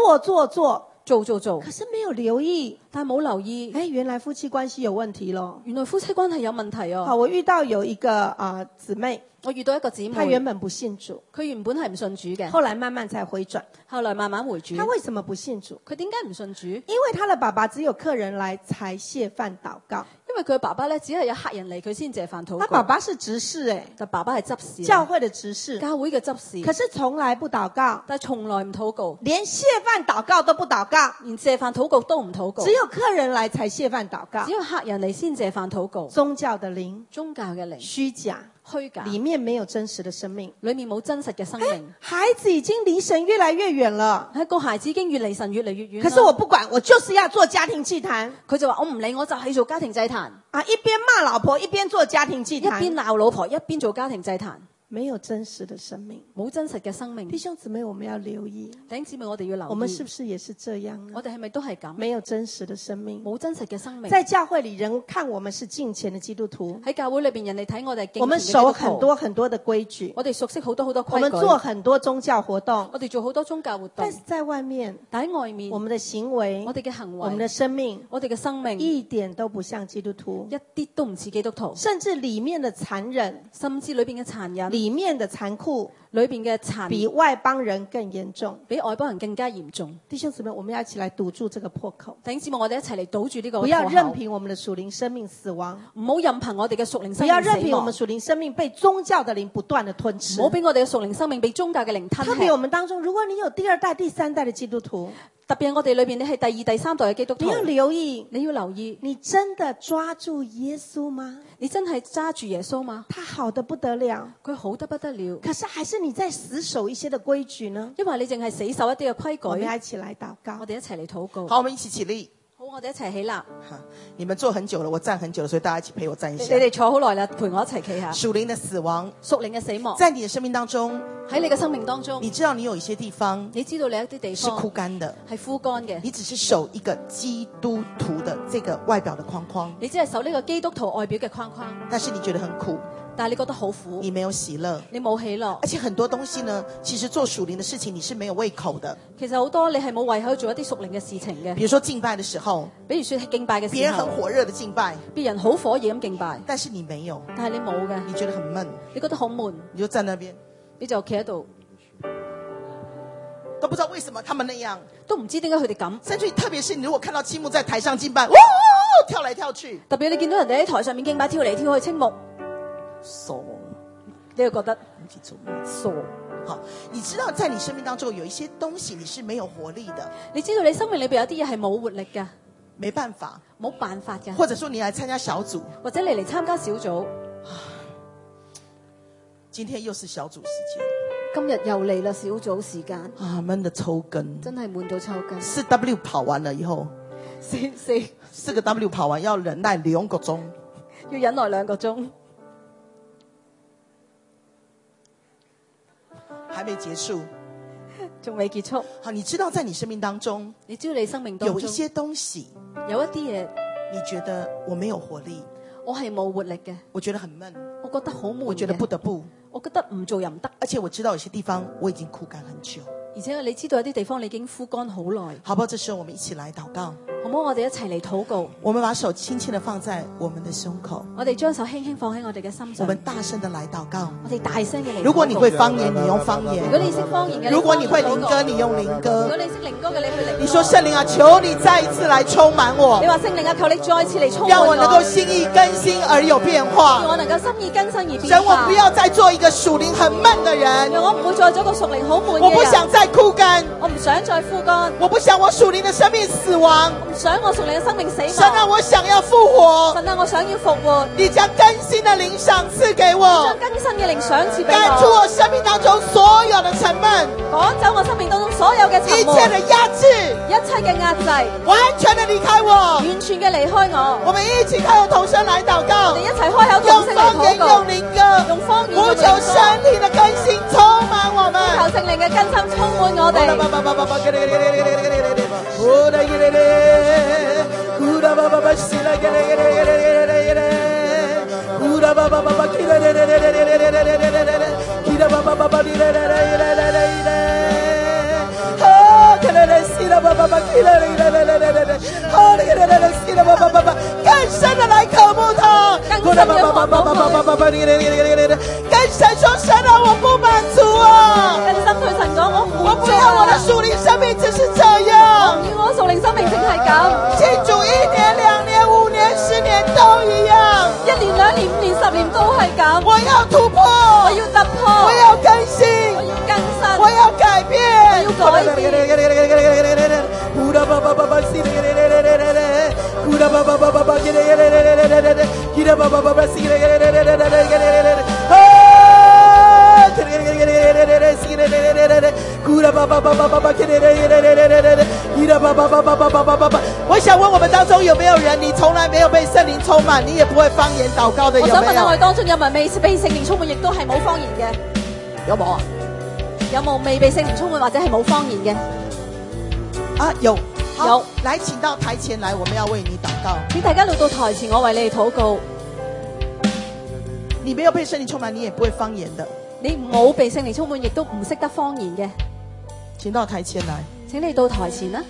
做， 可是沒有留意， 但係冇留意， 哎，原來夫妻關係有問題咯。 原來夫妻關係有問題好， 哦。 我遇到有一個姊妹， 我遇到一個姊妹， 她原本不信主， 佢原本係唔信主嘅， 後來慢慢才回轉。 後來慢慢回主。 她為什麼不信主？ 佢點解唔信主？ 因為她的爸爸只有客人來才謝飯禱告， 因為佢爸爸咧只係有客人嚟佢先謝飯禱告。 她爸爸是執事哎， 但爸爸係執事， 教會的執事， 教會嘅執事， 可是從來不禱告， 但係從來唔禱告， 連謝飯禱告都不禱告， 連謝飯禱告都唔禱告， 只有客人來才謝飯禱告只。有客人嚟先謝飯禱告。 宗教的靈， 宗教嘅靈虛假， 虛假， 裡面沒有真實的生命。 裏面冇真實嘅生命。 孩子已經離神越來越遠了， 一個孩子已經越離神越嚟越遠啦。 可是我不管，我就是要做家庭祭壇佢就話我唔理，我就係做家庭祭壇， 啊！一邊罵老婆，一邊做家庭祭一邊壇， 鬧老婆，一邊做家庭祭壇， 沒有真實的生命。 冇真實嘅生命。 弟兄姊妹，我們要留意， 弟兄姊妹，我哋要留意， 我們是不是也是這樣呢？ 我哋係咪都係咁？ 沒有真實的生命， 冇真實嘅生命。 在教會裡人看我們是敬虔的基督徒， 喺教會裏邊，人哋睇我哋係敬虔嘅我們基督徒， 守很多很多的規矩， 我哋熟悉好多好多我們規矩， 做很多宗教活動， 我哋做好多宗教活動但是，在外面， 但喺外面， 我們的行為我，哋嘅行為， 我們的生命， 我哋嘅生命， 一點都不像基督徒， 一啲都唔似基督徒， 甚至裡面的殘忍， 甚至裏邊嘅殘忍， 裡面的殘酷， 裏邊嘅殘比外邦人更嚴重。 比外邦人更加嚴重。 弟兄姊妹，我們要一起來堵住這個破口， 弟兄姊妹，我哋一齊嚟堵住呢個不要破口， 任憑我們的屬靈生命死亡， 唔好任憑我哋嘅屬靈不生命死亡要任憑我們，屬靈生命被宗教的靈不斷的吞吃唔。好俾我哋嘅屬靈生命被宗教嘅靈吞吃。 特別我們當中，如果你有第二代、第三代的基督徒， 特別係我哋裏邊，你係第二、第三代嘅基督徒你，要留意， 你要留意， 你真的抓住耶穌嗎？ 你真係揸住耶穌嗎？ 他好得不得了， 佢好得不得了， 可是還是你在死守一些的規矩呢？ 因為你淨係死守一啲嘅我規矩。 們要一起來禱告我。哋一齊嚟禱告。 好，我們一起起立。 好，我哋一齊起立。 哈，你們坐很久了，我站很久了，所以大家一起陪我站一下。 你哋坐好耐啦，陪我一齊企下。 屬靈的死亡， 屬靈嘅死亡在你的生命當中， 喺你嘅生命當中， 你知道你有一些地方你知道你一啲地是枯方乾的， 係枯乾嘅， 你只是守一個基督徒的這個外表的框框， 你只係守呢個基督徒外表嘅框框， 但是你覺得很苦， 但係你覺得好苦， 你沒有喜樂， 你冇喜樂而。且很多東西呢，其實做屬靈的事情你是沒有胃口的。 其實好多你係冇胃口去做一啲屬靈嘅事情嘅， 比如說敬拜的時候， 比如說係敬拜嘅時別人很候， 火熱的敬拜， 別人好火熱咁敬拜， 但是你沒有， 但係你冇嘅， 你覺得很悶， 你覺得好悶， 你就站那邊， 你就企喺度， 都不知道為什麼他們那樣。 都唔知點解佢哋咁。 甚至特別是你如果看到青木在台上敬拜，哇，跳來跳去， 特別你見到人哋喺台上面敬拜跳嚟跳去，青木， 傻， 你就覺得你記住嗎？ 傻。 好，你知道在你生命當中有一些東西你是沒有活力的， 你知道你生命裏邊有啲嘢係冇活力㗎， 沒辦法， 冇辦法㗎， 或者說你來參加小組， 或者你嚟參加小組， 今天又是小組時今日又嚟啦小組時間， 間啊，悶得抽筋。 真係悶到抽筋。 4W 跑完了以後，4個 W 跑完要忍耐2個鐘， 要忍耐2個鐘， 還沒結束。 仲未結束。 好，你知道在你生命當中你知道你生命當中有一些東西， 有一啲嘢， 你覺得我沒有活力， 我係冇活力嘅， 我覺得很悶， 我覺得好悶嘅， 我覺得不得不， 我覺得唔做又唔得， 而且我知道有些地方我已經枯乾很久。 而且你知道有啲地方你已經枯乾好耐， 好不好？這時候我們一起來禱告， 好唔好？我哋一齊嚟禱告， 我們把手輕輕地放在我們的胸口， 我哋將手輕輕放喺我哋嘅心上， 我們大聲地來禱告。 我哋大聲嘅嚟禱告。 如果你會方言，你用方言； 如果你識方言嘅， 如果你會靈歌，你用靈如歌果。你識靈歌嘅，你去靈歌。 你說聖靈啊，求你再一次來充滿我你，話聖靈啊，求你再次嚟充滿讓我能夠心意更新而有變讓化。 我能夠心意更新而變神，我化。 不要再做一個屬靈很悶的人， 讓我唔會再做個屬靈好悶嘅人。 我不想再枯乾， 我唔想再枯乾， 我不想我屬靈的生命死亡。 唔想我屬靈嘅生命死亡。 神啊，我想要復活， 神啊，我想要復活， 你將更新的靈賞賜給我將，更新嘅靈賞賜俾趕出我， 我生命當中所有的沉悶， 趕走我生命當中所有嘅沉一切悶， 的壓制， 一切嘅壓制， 完全的離開我。 完全嘅離開我。 我們一起開口同聲來禱告我哋，一齊開口同用聲嚟方言， 禱告， 用靈歌， 用方言， 呼求聖靈的更新充滿我們。 求聖靈嘅更新充滿我哋。 更深的來渴慕他，跟神說神啊，我不滿足啊， 更深對神講，我唔我滿足不要我的啊！ 屬靈生命只是這樣， 要我屬靈生命淨係咁， 慶祝1年、2年、5年、10年都一樣， 1年、2年、5年、10年都係咁。 我要突破， 我要突破， 我要更新， 我要更新， 我要改變， 我要改變。 我想問我們當中有沒有人，你從來沒有被聖靈充滿，你也不會方言禱告的，有沒有？ 我想問下我哋當中有冇未被聖靈充滿，亦都係冇方言嘅？ 有冇啊？ 有冇未被聖靈充滿或者係冇方言嘅？ 啊，有。好有， 來，請到台前來，我們要為你禱告。 請大家嚟到台前，我為你哋禱告。 你沒有被聖靈充滿，你也不會方言的。 你冇被聖靈充滿，亦都唔識得方言嘅， 請到台前來。 請你到台前啦。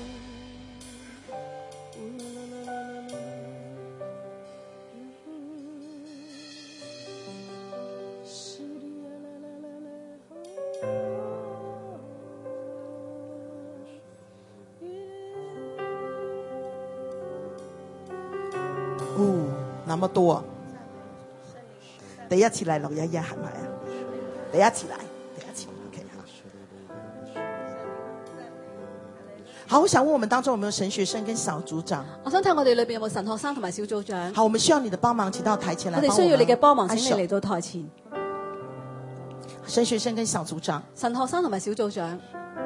那麼多，第一次嚟611係咪啊？第一次嚟，OK 哈。 好，我想問我們當中有沒有神學生跟小組長？ 我想睇我哋裏邊有冇神學生同埋小組長。 好，我們需要你的幫忙，請到台前來幫我們。 我哋需要你嘅幫忙， 按手請你嚟到台前。 神學生跟小組長， 神學生同埋小組長。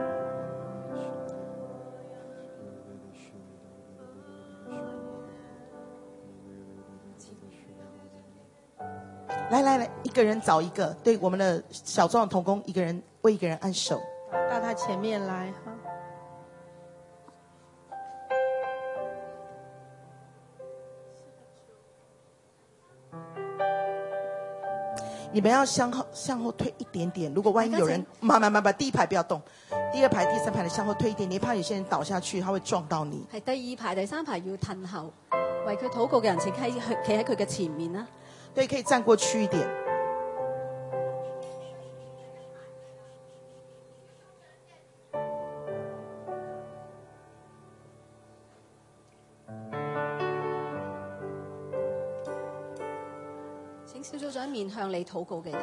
來，一個人找一個，對我們的小組長同工，一個人為一個人按手， 到他前面來哈。 你們要向後退一點點。如果萬一有人，慢，第一排不要動，第二排、第三排的向後退一點，你怕有些人倒下去，他會撞到你。 係第二排、第三排要褪後，為佢禱告嘅人請企喺佢嘅前面啦。 對，可以站過去一點。 請小組長面向你禱告嘅人。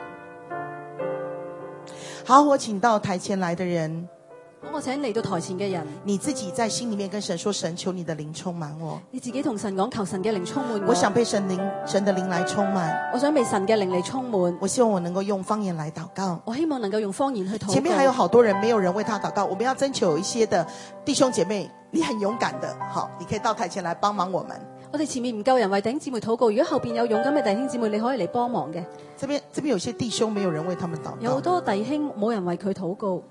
好，我請到台前來的人。 我請嚟到台前嘅人， 你自己在心裏面跟神說：神，求你的靈充滿我。 你自己同神講，求神嘅靈充滿我。 我想被神的靈來充滿。 我想被神嘅靈嚟充滿。 我希望我能夠用方言來禱告。 我希望能夠用方言去禱告。 前面還有好多人，沒有人為他禱告。我們要徵求一些的弟兄姐妹，你很勇敢的，好，你可以到台前來幫忙我們。 我哋前面唔夠人為弟兄姊妹禱告，如果後邊有勇敢嘅弟兄姊妹，你可以嚟幫忙嘅。 這邊有些弟兄沒有人為他們禱告。 有好多弟兄冇人為佢禱告。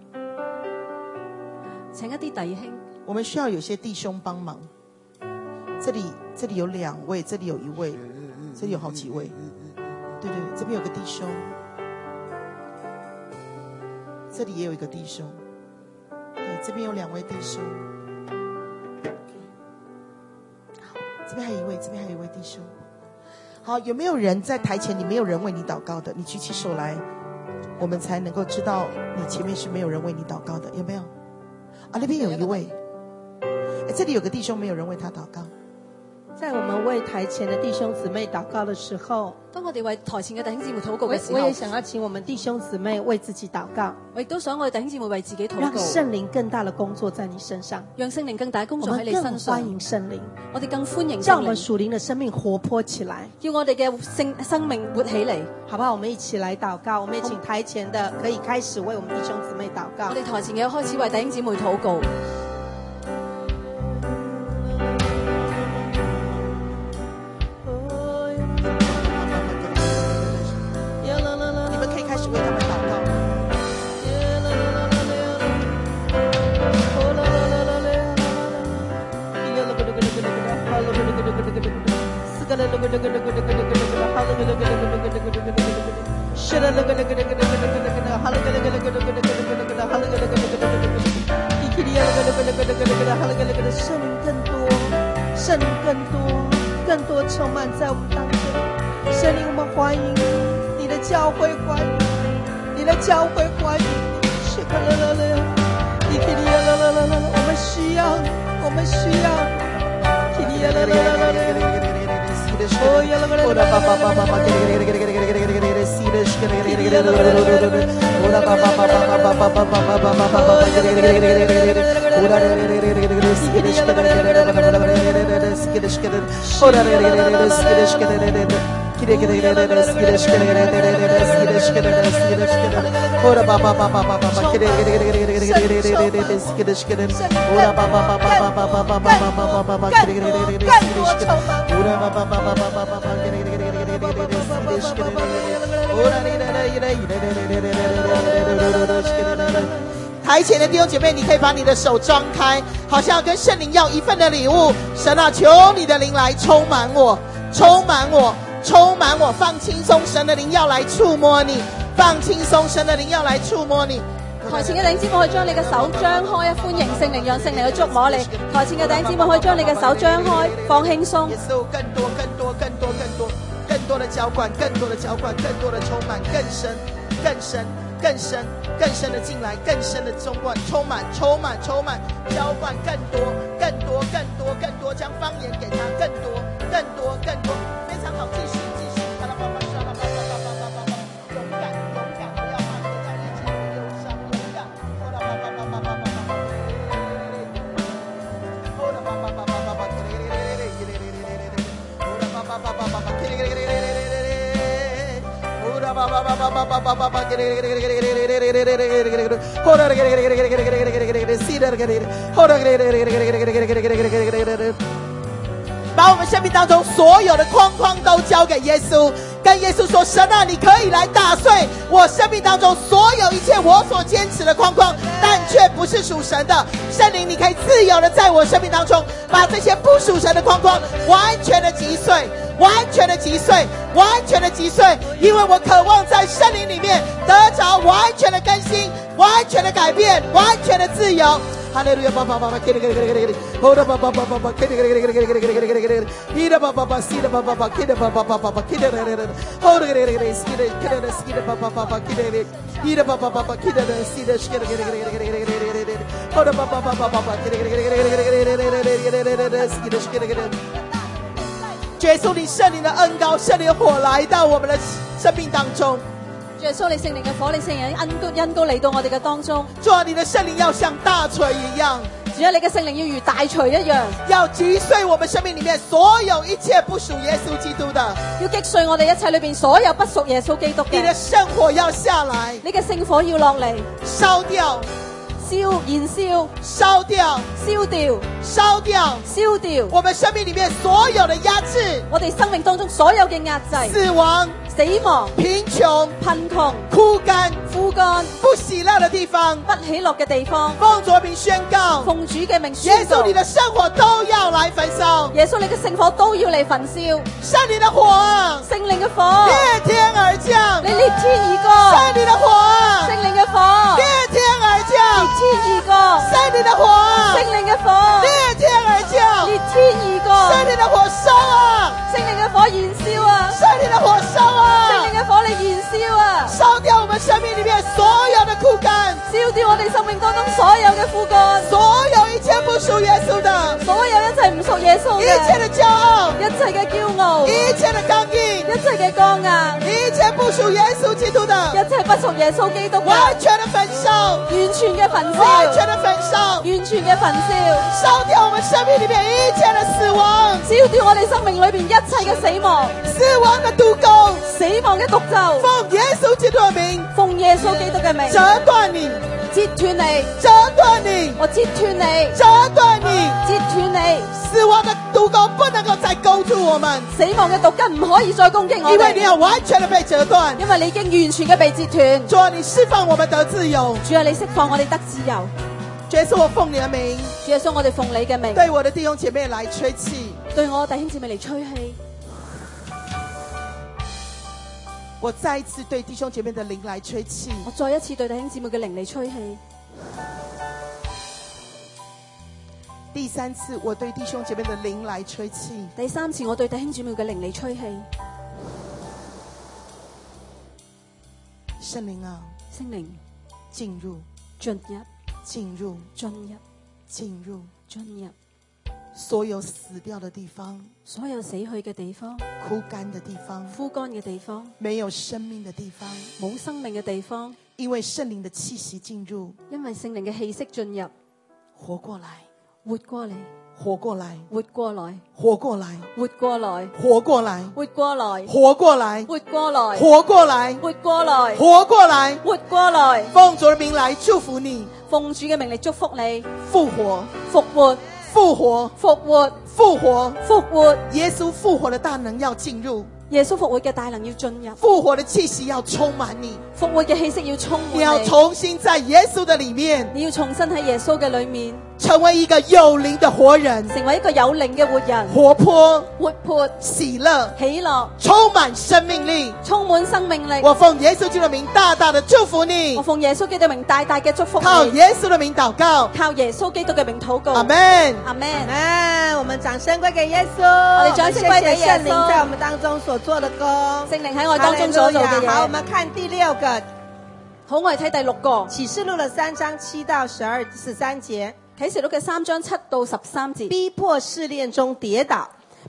請一啲弟兄， 我們需要有些弟兄幫忙。這裡有2位，這裡有1位，這裡有好幾位。對，這邊有個弟兄，這裡也有一個弟兄。對，這邊有2位弟兄。好，這邊還有一位，這邊還有一位弟兄。好，有沒有人在台前？你沒有人為你禱告的，你舉起手來，我們才能夠知道你前面是沒有人為你禱告的，有沒有？啊，那邊有一位，這裡有個弟兄，沒有人為他禱告。 在我們為台前的弟兄姊妹禱告的時候， 當我哋為台前嘅弟兄姊妹禱告嘅時候， 我也想要請我們弟兄姊妹為自己禱告。 我亦都想我哋弟兄姊妹為自己禱告， 讓聖靈更大的工作在你身上， 讓聖靈更大工作喺你身上。 我們更歡迎聖靈， 我哋更歡迎聖靈， 叫我們屬靈的生命活潑起來， 叫我哋嘅生命活起嚟， 好不好？我們一起來禱告，我們也請台前的可以開始為我們弟兄姊妹禱告。 我哋台前嘅開始為弟兄姊妹禱告。 聖靈更多充滿在我們當中。聖靈，我們歡迎你的教會，歡迎你的教會，歡迎我們需要，我們需要。台前的弟兄姐妹，你可以把你的手張開，好像要跟聖靈要一份的禮物。神啊，求你的靈來充滿我，充滿我，充滿我，放輕鬆，神的靈要來觸摸你，放輕鬆，神的靈要來觸摸你。 台前嘅弟兄姊妹可以將你嘅手張開，歡迎聖靈，讓聖靈去觸摸你。台前嘅弟兄姊妹可以將你嘅手張開，放輕鬆。 耶穌，更多的澆灌，更多的澆灌，更多的充滿，更深，更深，更深，更深的進來，更深的充滿，充滿，充滿，充滿，澆灌更多，更多，更多，更多，將方言給他，更多，更多，更多，非常好，繼續，繼續，勇敢，勇敢，不要怕得到眼前的憂傷，勇敢， 把我们生命当中所有的框框都交给耶稣，跟耶稣说：神啊，你可以来打碎我生命当中所有一切我所坚持的框框，但却不是属神的。圣灵，你可以自由的在我生命当中把这些不属神的框框完全的击碎，完全的击碎，完全的击碎，因为我渴望在圣灵里面得着完全的更新，完全的改变，完全的自由。哈利路亚！爸爸爸爸，给你给你给你给你给你，哦的爸爸爸爸爸，给你给你给你给你给你给你给你给你，你的爸爸爸，西的爸爸爸，给的爸爸爸爸，给的给你给你，哦的给你给你，西的给的西的爸爸爸爸，给的给你，你的爸爸爸爸，给的西的给的给你给你给你给你给你，哦的爸爸爸爸爸爸，给的给你给你给你给你给你给你，西的给的给你。耶稣，你圣灵的恩膏，圣灵的火来到我们的生命当中。 耶穌，你聖靈嘅火，你聖靈嘅恩膏嚟到我哋嘅當中。 主啊，你的聖靈要像大錘一樣， 主啊，你嘅聖靈要如大錘一樣， 要擊碎我們生命裡面所有一切不屬耶穌基督的， 要擊碎我哋一切裏邊所有不屬耶穌基督嘅。 你的聖火要下來， 你嘅聖火要落嚟， 燒掉， 燃燒， 燒掉， 燒掉， 燒掉， 燒掉我們生命裡面所有的壓制， 我哋生命當中所有嘅壓制、 死亡、 死亡、 貧窮、 貧窮、 枯乾、 枯乾、 不喜樂的地方， 不喜樂嘅地方， 奉主名宣告， 奉主嘅名耶宣告， 穌你的聖火都要來焚燒， 耶穌你嘅聖火都要嚟焚燒， 聖靈的火， 聖靈嘅火裂天而降， 你裂天而降， 聖靈的火， 聖靈嘅火裂天而降， 裂天而降， 聖靈的火， 聖靈嘅火裂天而降， 裂天而降， 聖靈的火燒啊， 聖靈嘅火燃燒啊， 聖靈的火燒聖啊， 靈嘅火你燃燒啊， 燒掉我們生命裡面所有的枯乾， 燒掉我哋生命當中所有嘅枯乾， 所有一切不屬耶穌的， 所有一切唔屬耶穌一嘅， 切的驕傲， 一切嘅驕傲， 一切的剛硬， 一切嘅剛硬， 一切不屬耶穌基督的， 一切不屬耶穌基督嘅， 完全的焚燒， 完全嘅焚燒， 完全的焚燒， 完全嘅焚燒， 燒掉我們生命裡面一切的死亡， 燒掉我哋生命裏邊一切嘅死亡， 死亡的毒鈎， 死亡嘅毒咒， 奉耶穌基督的名， 奉耶穌基督嘅名， 折斷你， 截斷你， 折斷你， 我截斷你， 折斷你， 截斷你， 死亡的毒鈎不能夠再勾住我們， 死亡嘅毒根唔可以再攻擊我因為你哋， 要完全的被折斷。 因為你已經完全嘅被截斷。 主啊，你釋放我們得自由。 主啊，你釋放我哋得自由。 耶穌，我奉你的名， 主耶穌，我哋奉你嘅名， 對我的弟兄姐妹來吹氣。 對我弟兄姊妹嚟吹氣。 我再一次對弟兄姐妹的靈來吹氣。 我再一次對弟兄姊妹嘅靈嚟吹氣。 第三次，我對弟兄姐妹的靈來吹氣。 第三次，我對弟兄姊妹嘅靈嚟吹氣。 聖靈啊， 聖靈進入， 進入， 進入， 進入， 進入， 進入所有死掉的地方， 所有死去嘅地方， 枯乾的地方， 枯乾嘅地方， 沒有生命的地方， 冇生命嘅地方， 因為聖靈的氣息進入， 因為聖靈嘅氣息進入， 活過來， 活過嚟， 活過來， 活過來， 活過來， 活過來， 活過來， 活過來， 活過來， 活過來， 活過來， 活過來， 活過來， 活過來， 奉主的名來祝福你， 奉主嘅名嚟祝福你， 復活， 復活， 復活， 復活， 復活， 復活， 耶穌復活的大能要進入， 耶穌復活嘅大能要進入， 復活的氣息要充滿你， 復活嘅氣息要充滿你要重新在耶穌的裏面， 你要重新喺耶穌嘅裏面， 成為一個有靈的活人， 成為一個有靈嘅活人， 活潑、 活潑、 喜樂、 喜樂、 充滿生命力， 充滿生命力。 我奉耶穌基督的名大大的祝福你， 我奉耶穌基督嘅名大大嘅祝福你， 靠耶穌的名禱告， 靠耶穌基督嘅名禱告。 阿門， 阿門。 我們掌聲歸給耶穌， 我哋掌聲歸給耶穌謝謝聖靈在我們當中所做的工， 聖靈喺我當中所做嘅嘢。 好，我們看第六個， 好，我哋睇第六個啟示錄的3章7到13節， 啟示錄嘅3章7到13節， 逼迫試煉中跌倒，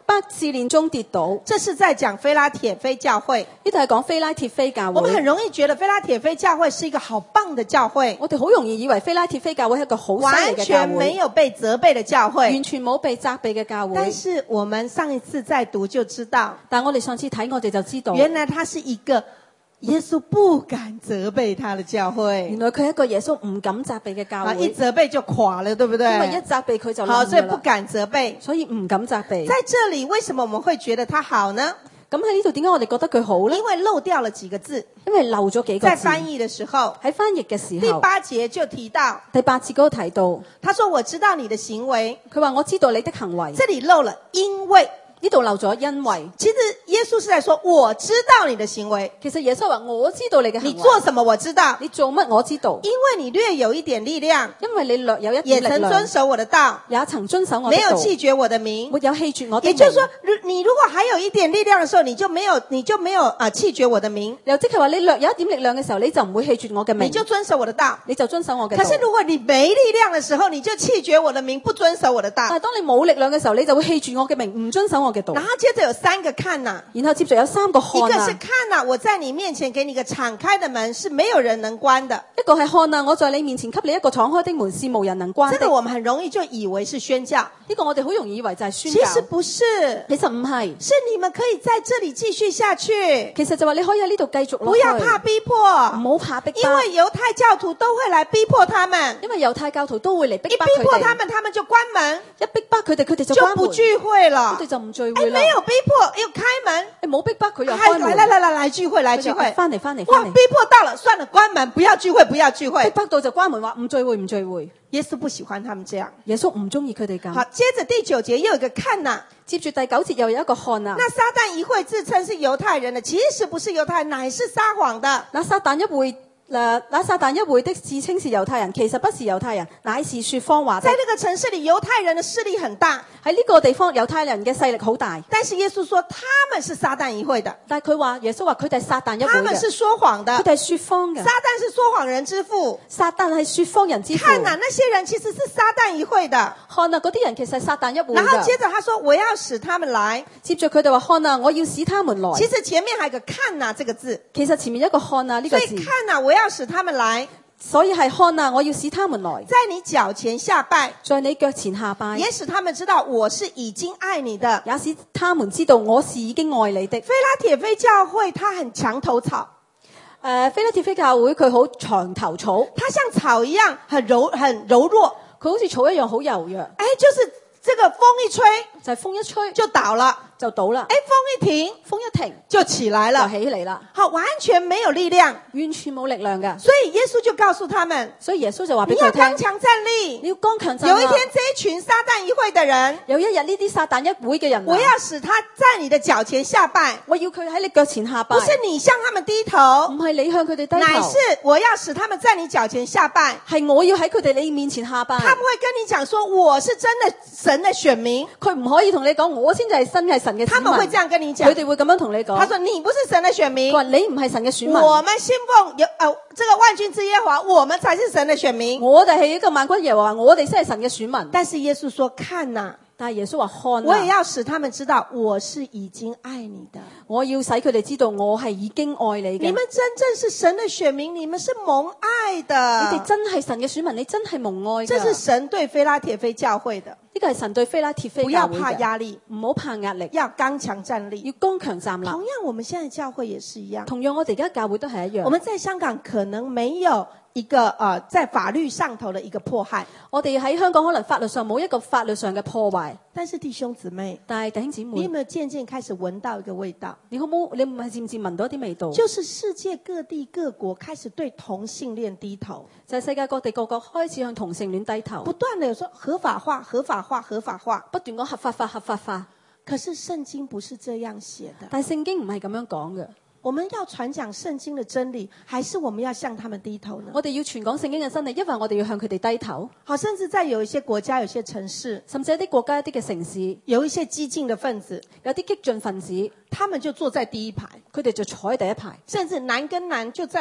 不試煉中跌倒。 這是在講非拉鐵非教會。 呢度係講非拉鐵非教我們很會。 容易覺得非拉鐵非教會是一個好棒的教會， 我哋好容易以為非拉鐵非教會係一個好犀利完嘅教全沒會， 有被責備的教會完。全冇被責備嘅教但會。 是我們上一次再讀就知道， 但我哋上次睇我哋就知道， 原來它是一個耶穌不敢責備他的教會原來佢係一個耶穌唔敢責備嘅教啊，一會， 責備就垮了，對不對？ 因為一責備佢就好， 冧所以不㗎啦， 敢責備。 所以唔敢責備。 在這裡，為什麼我們會覺得它好呢？ 咁喺呢度點解我哋覺得佢好呢？ 因為漏掉了幾個字， 因為漏咗幾個字。 在翻譯的時候， 喺翻譯嘅時第候， 8節就提到， 第8節嗰度提到， 他說：“我知道你的行為。 佢話我知道你的行為。” 這裡漏了因為。 呢度漏咗因為。 其實耶穌是在說：“我知道你的行為， 其實耶穌話我知道你嘅行為， 你做什麼我知道， 你做乜我知道， 因為你略有一點力量， 因為你略有一也點力量， 曾遵守我的道， 也曾遵守我的沒有道， 棄絕我的名。 沒有棄絕我的名。 也就是說，你如果還有一點力量的時候，你就沒有棄絕我的名， 又即係話你略有一點力量嘅時候，你就唔會棄絕我嘅名， 你就遵守我的道。 你就遵守我嘅道。 可是如果你沒力量的時候，你就棄絕我的名，不遵守我的道。 但係當你冇力量嘅時候，你就會棄絕我嘅名，唔遵守我嘅道。 然後接着有3個看哪， 然後接着有3個一個看啊， 是看哪，我在你面前給你一個敞開的門，是沒有人能關的。 一個係看啊，我在你面前給你一個敞開的門，是無人能關的。 這個我們很容易就以為是宣教， 呢個我哋好容易以為就係宣其教， 實不是， 其實唔係。 是你們可以在這裡繼續下去， 其實就話你可以喺呢度繼續落不去， 要怕逼迫， 唔好怕逼迫， 因為猶太教徒都會來逼迫他們， 因為猶太教徒都會嚟逼一迫佢哋， 逼迫他們，他們就關門， 一逼迫佢哋，佢哋就就關門， 不聚會了佢哋。就唔聚哎， 會啦。 沒有逼迫又開門， 你冇逼迫佢又還開門， 來聚會，來聚會。 翻嚟哇，逼迫到了，算了，關門，不要聚會，不要聚逼會。 迫到就關門，話唔聚會唔聚會。 耶穌不喜歡他們這樣。 耶穌唔中意佢哋咁。 好，接着第9節又有一個看哪， 接住第9節又有一個看啊， 那撒旦一會自稱是猶太人的，其實不是猶太人，乃是撒謊的。 那撒旦一會的自稱是猶太人，其實不是猶太人，乃是說謊話的在。那個城市裡，猶太人的勢力很大， 喺呢個地方，猶太人嘅勢力好大， 但是耶穌說他們是撒旦一會的， 但係佢話耶穌話佢哋係撒旦一會嘅， 他們是說謊的， 佢哋係說謊嘅。 撒旦是說謊人之父。 撒旦係說謊人之父。 看哪，那些人其實是撒旦一會的。 看啊，嗰啲人其實係撒旦一會然後接嘅。 着他說：“我要使他們來。 接住佢哋話看啊，我要使他們來。 其實前面還有個看哪這個字， 其實前面一個看啊呢個字， 所以看哪，我要使他們來， 所以係看啊，我要使他們來， 在你腳前下拜， 在你腳前下拜， 也使他們知道我是已經愛你的。” 也使他們知道我是已經愛你的。 非拉鐵非教會，它很牆頭草， 非拉鐵非教會佢好牆頭草， 它像草一樣很柔弱， 佢好似草一樣好柔弱， 哎，就是這個風一吹就係風一吹就倒了， 就倒啦。 哎，風一停風一停就起來就了， 起嚟啦， 好，完全沒有力量。 完全冇力量嘅。 所以耶穌就告訴他們， 所以耶穌就話俾你要佢聽， 剛強站立。 你要剛強站立。 有一天，這一群撒旦一會的人， 有一日呢啲撒旦一會嘅人啊， 我要使他在你的腳前下拜， 我要佢喺你腳前下拜， 不是你向他們低頭， 唔係你向佢哋低頭， 乃是我要使他們在你腳前下拜。 係我要喺佢哋你面前下拜。 他們會跟你講說，我是真的神的選民。 佢唔可以同你講，我先至係真係神嘅子民。 他們會這樣跟你講， 佢哋會咁樣同你講。 他說你不是神的選民佢，話你唔係神嘅選民， 我們信奉這個萬軍之耶和華，我們才是神的選民。 我哋係一個萬軍耶和華，我哋先係神嘅選民。 但是耶穌說，看哪， 但係耶穌話看我也啊， 要使他們知道我是已經愛你的。 我要使佢哋知道我係已經愛你嘅。 你們真正是神的選民，你們是蒙愛你的哋。真係神嘅選民，你真係蒙愛㗎。 這是神對非拉鐵非教會的， 呢個係神對非拉鐵非不要教會嘅怕壓力， 唔好怕壓力， 要剛強站立。 要剛強站立。 同樣，我們現在教會也是一樣。 同樣，我哋而家教會都係一樣。 我們在香港可能沒有一個在法律上頭的一個迫害， 我哋喺香港可能法律上冇一個法律上嘅破壞， 但是弟兄姊妹， 但係弟兄姊你有妹， 沒有漸漸開始聞到一個味道？ 你好冇？你唔係漸漸聞到一啲味道？ 就是世界各地各國開始對同性戀低頭， 就係世界各地各國開始向同性戀低頭， 不斷的有說合法化、合法化、合法化。 不斷講合法化、合法化。 可是聖經不是這樣寫的。 但係聖經唔係咁樣講嘅。 我們要傳講聖經的真理，還是我們要向他們低頭呢？ 我哋要傳講聖經嘅真理，因為我哋要向佢哋低頭。 好，甚至在有一些國家、有些城市， 甚至一啲國家、一啲嘅城市， 有一些激進的分子， 有啲激進分子， 他們就坐在第一排， 佢哋就坐喺第一排， 甚至男跟男就在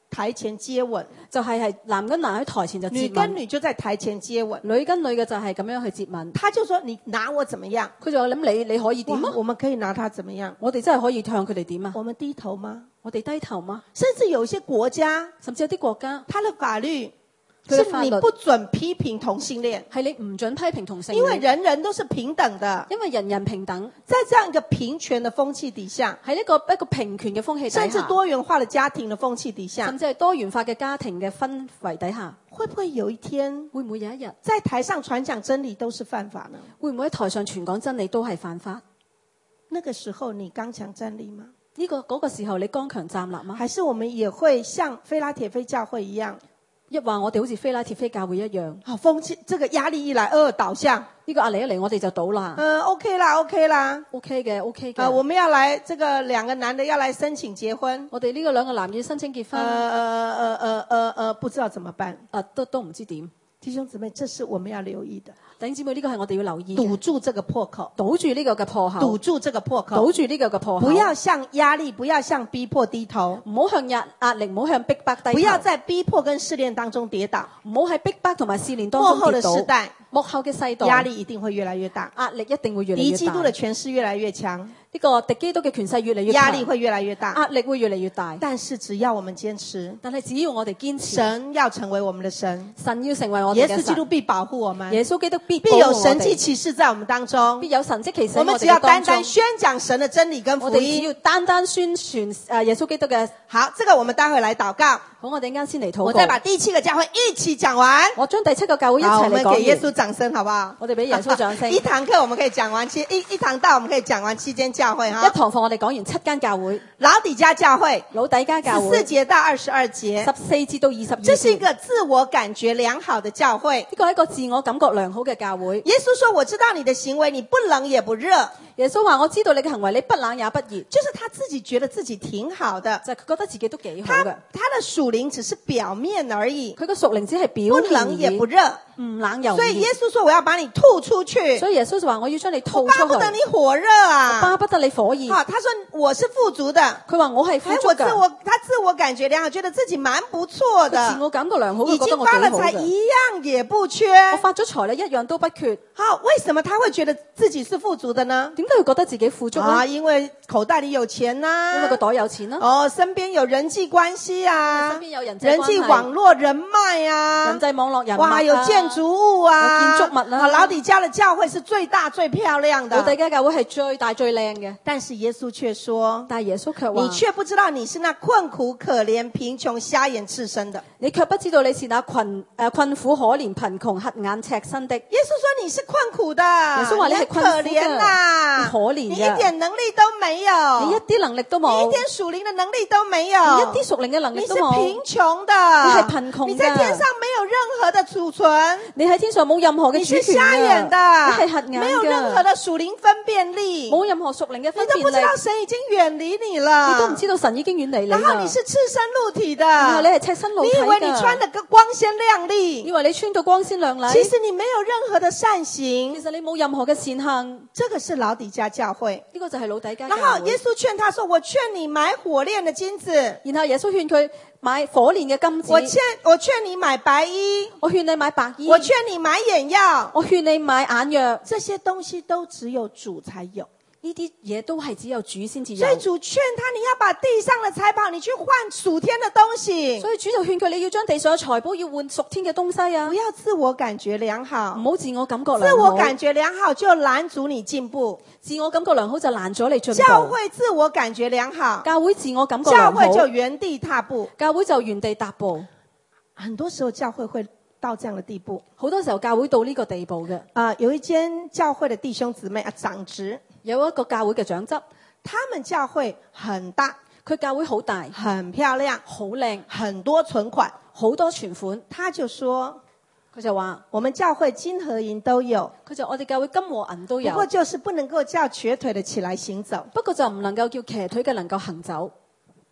台前接吻， 就係男跟男喺台前就接女跟吻， 女就在台前接吻。 女跟女嘅就係咁樣去接吻。 他就說你拿我怎麼樣？ 佢就話諗你可以點啊？ 我們可以拿他怎麼樣？ 我哋真係可以向佢哋點啊？ 我們低頭嗎？ 我哋低頭嗎？ 甚至有一些國家， 甚至有啲國家他的法律佢嘅法律是你不准批評同性戀， 係你唔准批評同性戀， 因為人人都是平等的。 因為人人平等， 在這樣一個平權的風氣底下， 喺一個平權嘅風氣底下， 甚至多元化的家庭的風氣底下， 甚至係多元化嘅家庭嘅氛圍底下， 會不會有一天， 會唔會有一日在台上傳講真理都是犯法呢？ 會唔會喺台上傳講真理都係犯法？ 那個時候你剛強站立嗎？ 嗰個時候你剛強站立嗎？ 還是我們也會像非拉鐵非教會一樣？ 一話我哋好似非拉鐵非教會一樣， 風氣這個壓力一來，倒下。 呢個壓力一嚟，我哋就倒啦。 OK 啦，OK 啦 ，OK 嘅，OK 嘅。 我們要來，這個兩個男的要來申請結婚。 我哋呢個兩個男要申請結婚。 不知道怎麼辦。 都唔知點。 弟兄姊妹，這是我們要留意的。 弟兄姊妹，呢個係我哋要留意。 堵住這個破口， 堵住呢個嘅破口， 堵住這個破口， 堵住呢個嘅破口。 不要向壓力，不要向逼迫低頭， 唔好向壓力，唔好向逼迫低頭。 不要在逼迫跟試煉當中跌倒， 唔好喺逼迫同埋試煉當中跌倒。幕後嘅世代， 壓力一定會越來越大， 壓力一定會越嚟越大。 敵基督的權勢越來越強， 呢個敵基督嘅權勢越嚟越強， 壓力會越來越大， 壓力會越嚟越大。 但是只要我們堅持， 但係只要我哋堅持， 神要成為我們的神， 神要成為我哋嘅神， 耶穌基督必保護我們， 耶穌基督必有神蹟奇事在我們當中， 必有神蹟奇事。 我們只要單單宣講神的真理跟福音， 我哋只要單單宣傳耶穌基督嘅。 好，這個我們待會來禱告。 好，我哋陣間先嚟禱告。 我再把第7個教會一起講完。 我將第7個教會一齊嚟講完。 好，我們給耶穌掌聲，好不好？ 我哋俾耶穌掌聲。 一堂課我們可以講完一堂道我們可以講完7間教會哈。 一堂課我哋講完7間教會。 老底嘉教會14節到22節 ，14節到22節。 這是一個自我感覺良好的教會。 呢個係一個自我感覺良好嘅教會。 耶穌說：我知道你的行為，你不冷也不熱。 耶穌話：我知道你嘅行為，你不冷也不熱。 就是他自己覺得自己挺好的， 就係佢覺得自己都幾好嘅。 他的屬靈只是表面而已， 佢個屬靈只係表面， 不冷也不熱， 唔冷又唔熱。 所以耶穌說：我要把你吐出去。 所以耶穌就話：我要將你吐出去。 巴不得你火熱啊！ 巴不得你火熱。 好，他說我是富足的。 佢話我係富足嘅。 他自我感覺良好，覺得自己蠻不錯的。 自我感覺良好， 已經發了財，一樣也不缺。 我發咗財咧，一樣都不缺。 好，為什麼他會覺得自己是富足的呢？ 點解會覺得自己富足呢？ 因為口袋裏有錢啦， 因為個袋有錢啦。 身邊有人際關係啊， 身邊有人際網絡人脈啊， 人際網絡人脈啊， 哇，有建築物啊， 有建築物啊。 老底嘉的教會是最大最漂亮的， 老底嘉教會係最大最靚嘅。 但是耶穌卻說， 但係耶穌卻話， 你卻不知道你是那困苦可憐貧窮瞎眼赤身的， 你卻不知道你是那困苦可憐貧窮瞎眼赤身的。 耶穌說你是困苦的， 耶穌話你係困苦嘅， 你可憐啊， 可憐嘅， 你一點能力都沒有， 你一啲能力都冇， 你一點屬靈的能力都沒有， 你一啲屬靈嘅能力都冇， 你是貧窮的， 你係貧窮嘅， 你在天上沒有任何的儲存， 你喺天上冇任何嘅主權嘅， 你是瞎眼的， 你係瞎眼嘅， 沒有任何的屬靈分辨力， 冇任何屬靈嘅分辨力， 你都不知道神已經遠離你了， 你都唔知道神已經遠離你啦， 然後你是赤身露體的， 然後你係赤身露體嘅， 你以為你穿得個光鮮亮麗， 以為你穿到光鮮亮麗， 其實你沒有任何的善行， 其實你冇任何嘅善行， 這個是老底嘉教會， 呢個就係老底嘉教會。 然後耶穌勸他說：我勸你買火煉的金子， 然後耶穌勸佢買火煉嘅金子， 我勸你買白衣， 我勸你買白衣， 我勸你買眼藥， 我勸你買眼藥， 這些東西都只有主才有。 呢啲嘢都係只有主先至有。 所以主勸他，你要把地上的財寶，你去換屬天的東西。 所以主就勸佢，你要將地上嘅財寶要換屬天嘅東西啊！ 不要自我感覺良好， 唔好自我感覺良好。 自我感覺良好就攔阻你進步。 自我感覺良好就攔咗你進步。 教會自我感覺良好， 教會自我感覺良好， 教會就原地踏步。 教會就原地踏步。 很多時候教會會到這樣的地步， 好多時候教會到呢個地步嘅。 有一間教會的弟兄姊妹長執。 有一個教會嘅長執， 他們教會很大， 佢教會好大， 很漂亮， 好靚， 很多存款， 好多存款。 他就說， 佢就話， 我們教會金和銀都有， 佢就我哋教會金和銀都有， 不過就是不能夠叫瘸腿的起來行走， 不過就唔能夠叫瘸腿嘅能夠行走。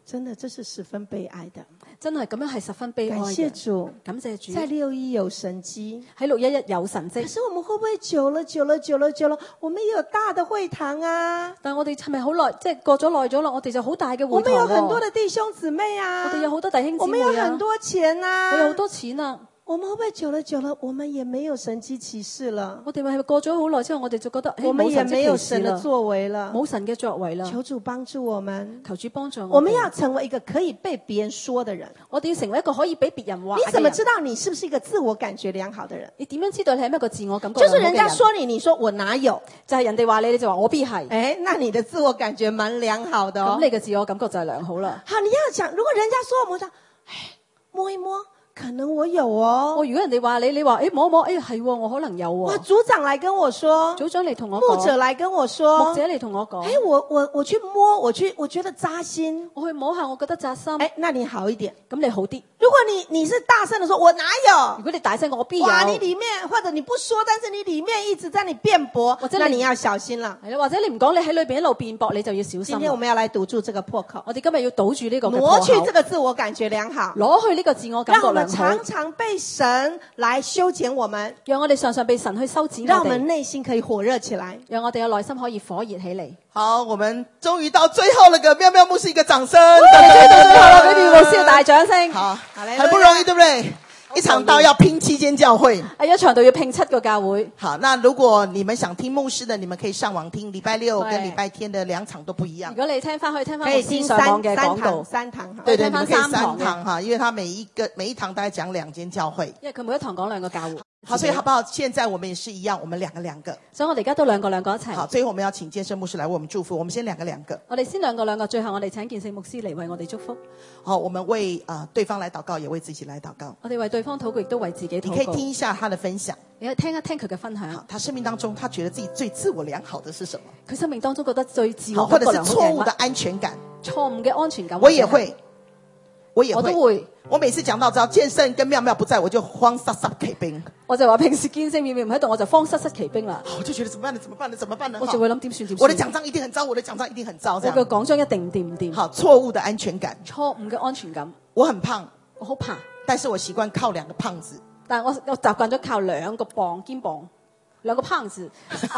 真的这是十分悲哀的。 真係咁樣係十分悲哀感謝嘅。 主， 感謝主， 在6:1有神蹟。 喺611有神蹟。 可是我們會不會久了，我們也有大的會堂啊？ 但係我哋係咪好耐，即係過咗耐咗啦？我哋就好大嘅我們會堂有很多喎。 的弟兄姊妹啊， 我哋有好多弟兄我們姊妹啊， 有很多錢啊， 我有好多錢啊。 我們會不會久了，我們也沒有神蹟奇事了？ 我哋咪係過咗好耐之後，我哋就覺得我們也沒有冇神蹟奇事啦， 神的作為了。 冇神嘅作為啦。 求主幫助我們， 求主幫助我哋。 我們要成為一個可以被別人說的人。 我哋要成為一個可以俾別人話嘅人。 你怎麼知道你是不是一個自我感覺良好的人？ 你點樣知道你係咩個自我感覺就是良好嘅人家說你，你說我哪有？ 就係人哋話你，你就話我必係。 哎，那你的自我感覺蠻良好的哦咁。你嘅自我感覺就係良好啦。 好，你要講，如果人家說我們說，哎，摸一摸，可能我有哦。 如果人哋話你，你話摸一摸，係喎，我可能有哇， 喎。 組長來跟我說， 組長嚟同我牧者講， 來跟我說， 牧者嚟同我講， 哎，我去摸，我覺得扎心。 我去摸下，我覺得扎心。 哎，那你好一點。 咁你好啲。 如果你是大聲的說，我哪有？ 如果你大聲講，我必有。 哇，你裡面或者你不說，但是你裡面一直在你辯駁， 或者那你要小心了。 係啦，或者你唔講，你喺裏邊一路辯駁，你就要小心啦。 今天我們要來堵住這個破口， 我哋今日要堵住呢個嘅破挪口， 去這個自我感覺良好， 攞去呢個自我感讓我們覺良好常，常被神來修剪我們， 讓我哋常常被神去修剪讓我我哋， 們內心可以火熱起來。 讓我哋嘅內心可以火熱起嚟。 好，我們終於到最後了，給妙妙牧師一個掌聲。 最後咯，俾妙牧師嘅大掌聲。 好， 好嘞很不容易，對不對？一場道要拼7間教會。 一場道要拼7個教會。 好，那如果你們想聽牧師的，你們可以上網聽，禮拜6跟對禮拜天的2場都不一樣如。果你聽翻，可以聽翻可以聽牧師上網嘅講道， 三堂哈。 對對， 聽返你們可以 3堂 3堂哈，因為他每一堂大概講2間教會。 因為佢每一堂講2個教會。 好，所以好不好？現在我們也是一樣，我們兩個。 所以我哋而家都兩個一齊。 好，最後我們要請建聖牧師來為我們祝福。我們先兩個。 我哋先兩個，最後我哋請建聖牧師嚟為我哋祝福。 好，我們為對方來禱告，也為自己來禱告。 我哋為對方禱告，亦都為自己禱告。 你可以聽一下他的分享。 你可以聽一聽佢嘅分享。 好，他生命當中，他覺得自己最自我良好的是什麼？ 佢生命當中覺得最自我好，或者是感覺良好嘅錯誤的安全感。 錯誤嘅安全感。 我也會。我都會。 我每次講到只要建聖跟妙妙不在，我就慌失失奇兵。 我就話平時建聖妙妙唔喺度，我就慌失失奇兵啦。 我就覺得怎麼辦呢？ 我就會諗點算。 我的獎章一定很糟，我的獎章一定很糟。 我嘅講章一定唔掂。 好，錯誤的安全感。 錯誤嘅安全感。 我很胖， 我好胖， 但是我習慣靠2個胖子。 但我習慣咗靠2個磅肩膀。2個胖子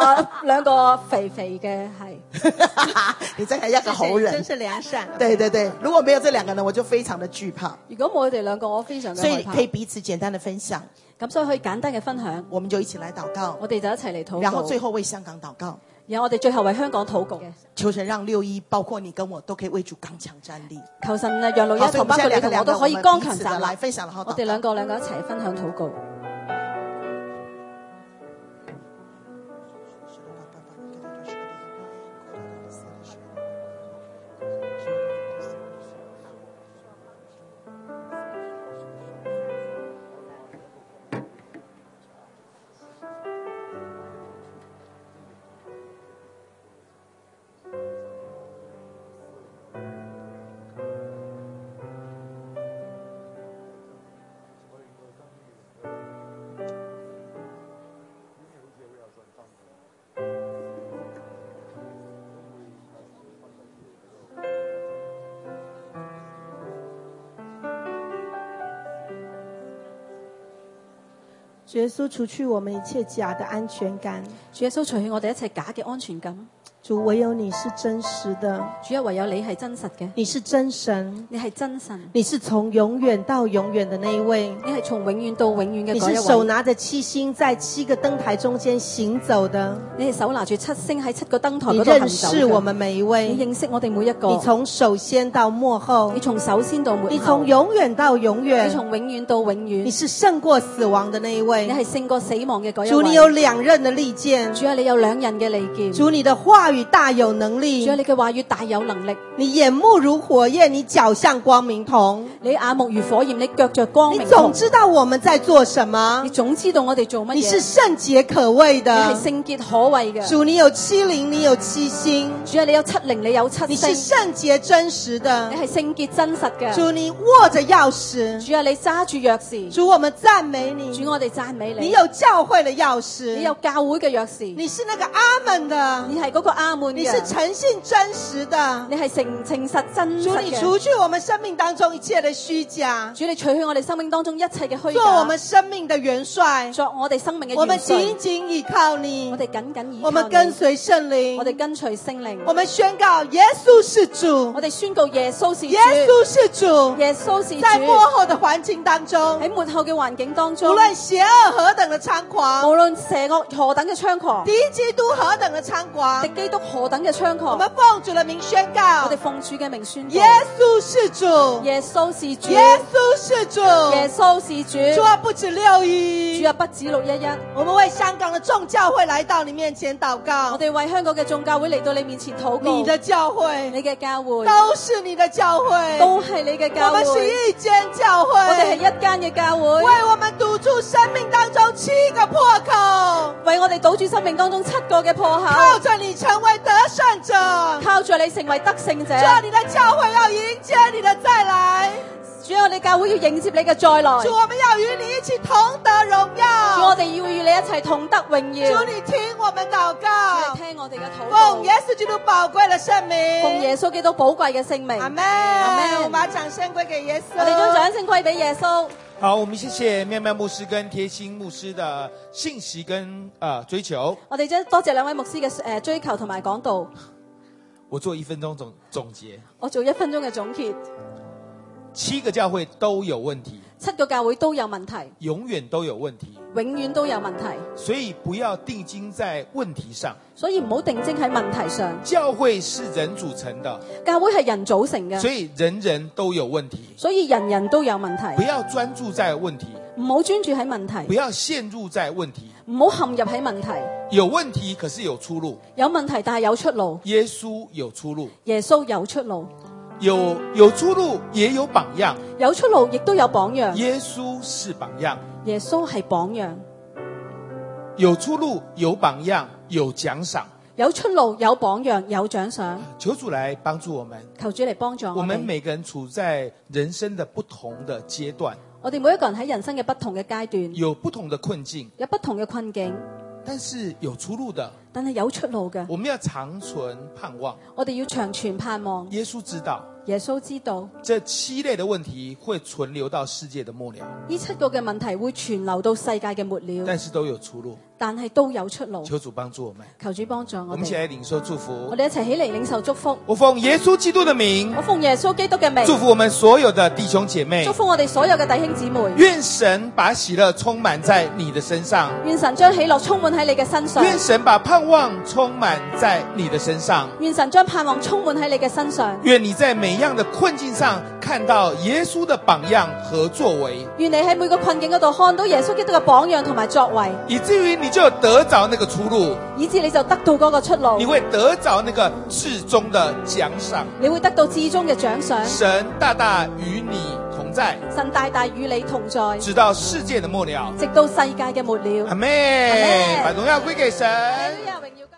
，2個肥嘅係。 你真係一個好人， 真是良善。 對對對，如果沒有這2個人，我就非常的懼怕。 如果冇佢哋2個，我非常嘅害怕。 所以可以彼此簡單的分享。 咁所以可以簡單嘅分享， 我們就一起來禱告。 我哋就一齊嚟禱告。 然後最後為香港禱告。 然後我哋最後為香港禱告。 求神讓611，包括你跟我，都可以為主剛強站立。 求神啊，讓611同包括你同我都可以剛強站立。 來分享， 我哋兩個一齊分享禱告。 主耶穌除去我們一切假的安全感， 主耶穌除去我哋一切假嘅安全感。 主唯有你是真實的， 主啊，唯有你係真實嘅， 你是真神， 你係真神， 你是從永遠到永遠的那一位， 你係從永遠到永遠嘅你嗰一位。 是手拿着7星在7個燈台中間行走的， 你係手拿住7星喺7個燈台你嗰度行走認識我們每一位， 你認識我哋每一個。 你從首先到末後， 你從首先到末後， 你從永遠到永遠， 你從永遠到永遠。 你是勝過死亡的那一位， 你係勝過死亡嘅嗰一位。 主，你有2刃的利劍， 主啊，你有2刃嘅利劍。 主，你的話語大有能力， 主啊，你嘅話語大有能力。 你眼目如火焰，你腳像光明銅， 你眼目如火焰，你腳着光明銅。 你總知道我們在做什麼， 你總知道我哋做乜嘢。 你是聖潔可畏的， 你係聖潔可畏嘅。 主，你有7靈，你有7星， 主啊，你有7靈，你有7星。 你是聖潔真實的， 你係聖潔真實嘅。 主，你握着鑰匙， 主啊，你揸住鑰匙。 主，我們讚美你， 主，我哋讚美你。 你有教會的鑰匙， 你有教會嘅鑰匙。 你是那個阿門的， 你係嗰個阿他們你是嘅， 誠信真實的。 你係誠實真主， 實你除嘅。 去我們生命當中一切的虛假， 主，你除去我哋生命當中一切嘅虛做我們假， 生命的元帥。 作我哋生命嘅我們元帥。 緊緊倚靠你我，哋緊緊倚靠你， 我們跟隨聖靈， 我哋跟隨聖靈， 我們宣告耶穌是主， 我哋宣告耶穌是主， 耶穌是主。 耶穌是主。 在末後的環境當中， 喺末後嘅環境當中， 無論邪惡何等的猖狂， 無論邪惡何等嘅猖狂， 敵基督何等的猖狂敵，基督何等嘅猖我狂， 們奉主的名宣我告哋，奉主嘅名宣告， 耶穌是主， 耶穌是主， 耶穌是主。 耶穌是主。 主啊，不止611， 主啊，不止611， 我們為香港的眾教會來到你面前禱我告， 哋為香港嘅眾教會嚟到你面前禱告。 你的教會你嘅教會都是你的教會， 都係你嘅教會， 我們是一間教會， 我哋係一間嘅教會， 為我們堵住生命當中7個破口， 為我哋堵住生命當中7個嘅破口， 靠着你成為得勝者。 靠住你成為得勝者。 主啊，你的教會要迎接你的再來， 主啊，我哋教會要迎接你嘅再來。 主，我們要與你一起同得榮主， 耀。 我哋要與你一齊同得榮耀。 主，你聽我們禱主， 告你，聽我哋嘅禱告， 奉耶穌基督寶貴的聖名， 奉耶穌基督寶貴嘅聖名。 阿門， 阿門我們把掌聲歸給耶穌。 我哋將掌聲歸俾耶穌。 好，我們謝謝妙妙牧師跟貼心牧師的信息跟追求。 我哋將多謝兩位牧師嘅追求同埋講道。 我做1分鐘總結我做1分鐘嘅總結。 ，7個教會都有問題 7個教會都有問題， 永遠都有問題， 永遠都有問題， 所以不要定睛在問題上。 所以唔好定睛喺問題上。 教會是人組成的， 教會係人組成嘅， 所以人人都有問題。 所以人人都有問不題。 要專注在問題， 唔好專注喺問不題， 要陷入在問題。 唔好陷入喺問題。 有問題可是有出路， 有問題但係有出路， 耶穌有出路， 耶穌有出路， 有出路也有榜樣， 有出路亦都有榜樣。 耶穌是榜樣。 耶穌係榜樣， 有出路，有榜樣，有獎賞。 有出路，有榜樣，有獎賞。 求主來幫助我們。 求主嚟幫助我我哋。 們每個人處在人生的不同的階段， 我哋每一個人喺人生嘅不同嘅階段， 有不同的困境， 有不同嘅困境， 但是有出路的。 但係有出路嘅。 我們要長存盼望。 我哋要長存盼望。 耶穌知道， 耶穌知道這7類的問題會存留到世界的末了， 呢7個嘅問題會傳流到世界嘅末了， 但是都有出路。 但係都有出路。 求主幫助我們。 求主幫助我我們一起哋。 來領受祝福我。哋一齊起嚟領受祝福。 我奉耶穌基督的名我奉耶穌基督嘅名， 祝福我們所有的弟兄姐妹祝。福我哋所有嘅弟兄姊妹。 願神把喜樂充滿在你的身上， 願神將喜樂充滿喺你嘅身上。 願神把盼望充滿在你的身上。 願神將盼望充滿喺你嘅身上。 願你在每樣的困境上看到耶穌的榜樣和作為， 願你喺每個困境嗰度看到耶穌基督嘅榜樣同埋作為， 以至於你就得着那個出路， 以致你就得到嗰個出路你，會得着那個至終的獎賞。 你會得到至終嘅獎賞。 神大大與你同在， 神大大與你同在， 直到世界的末了。 直到世界嘅末了。 阿們， 阿們把榮耀歸給神。 哈利路亞榮耀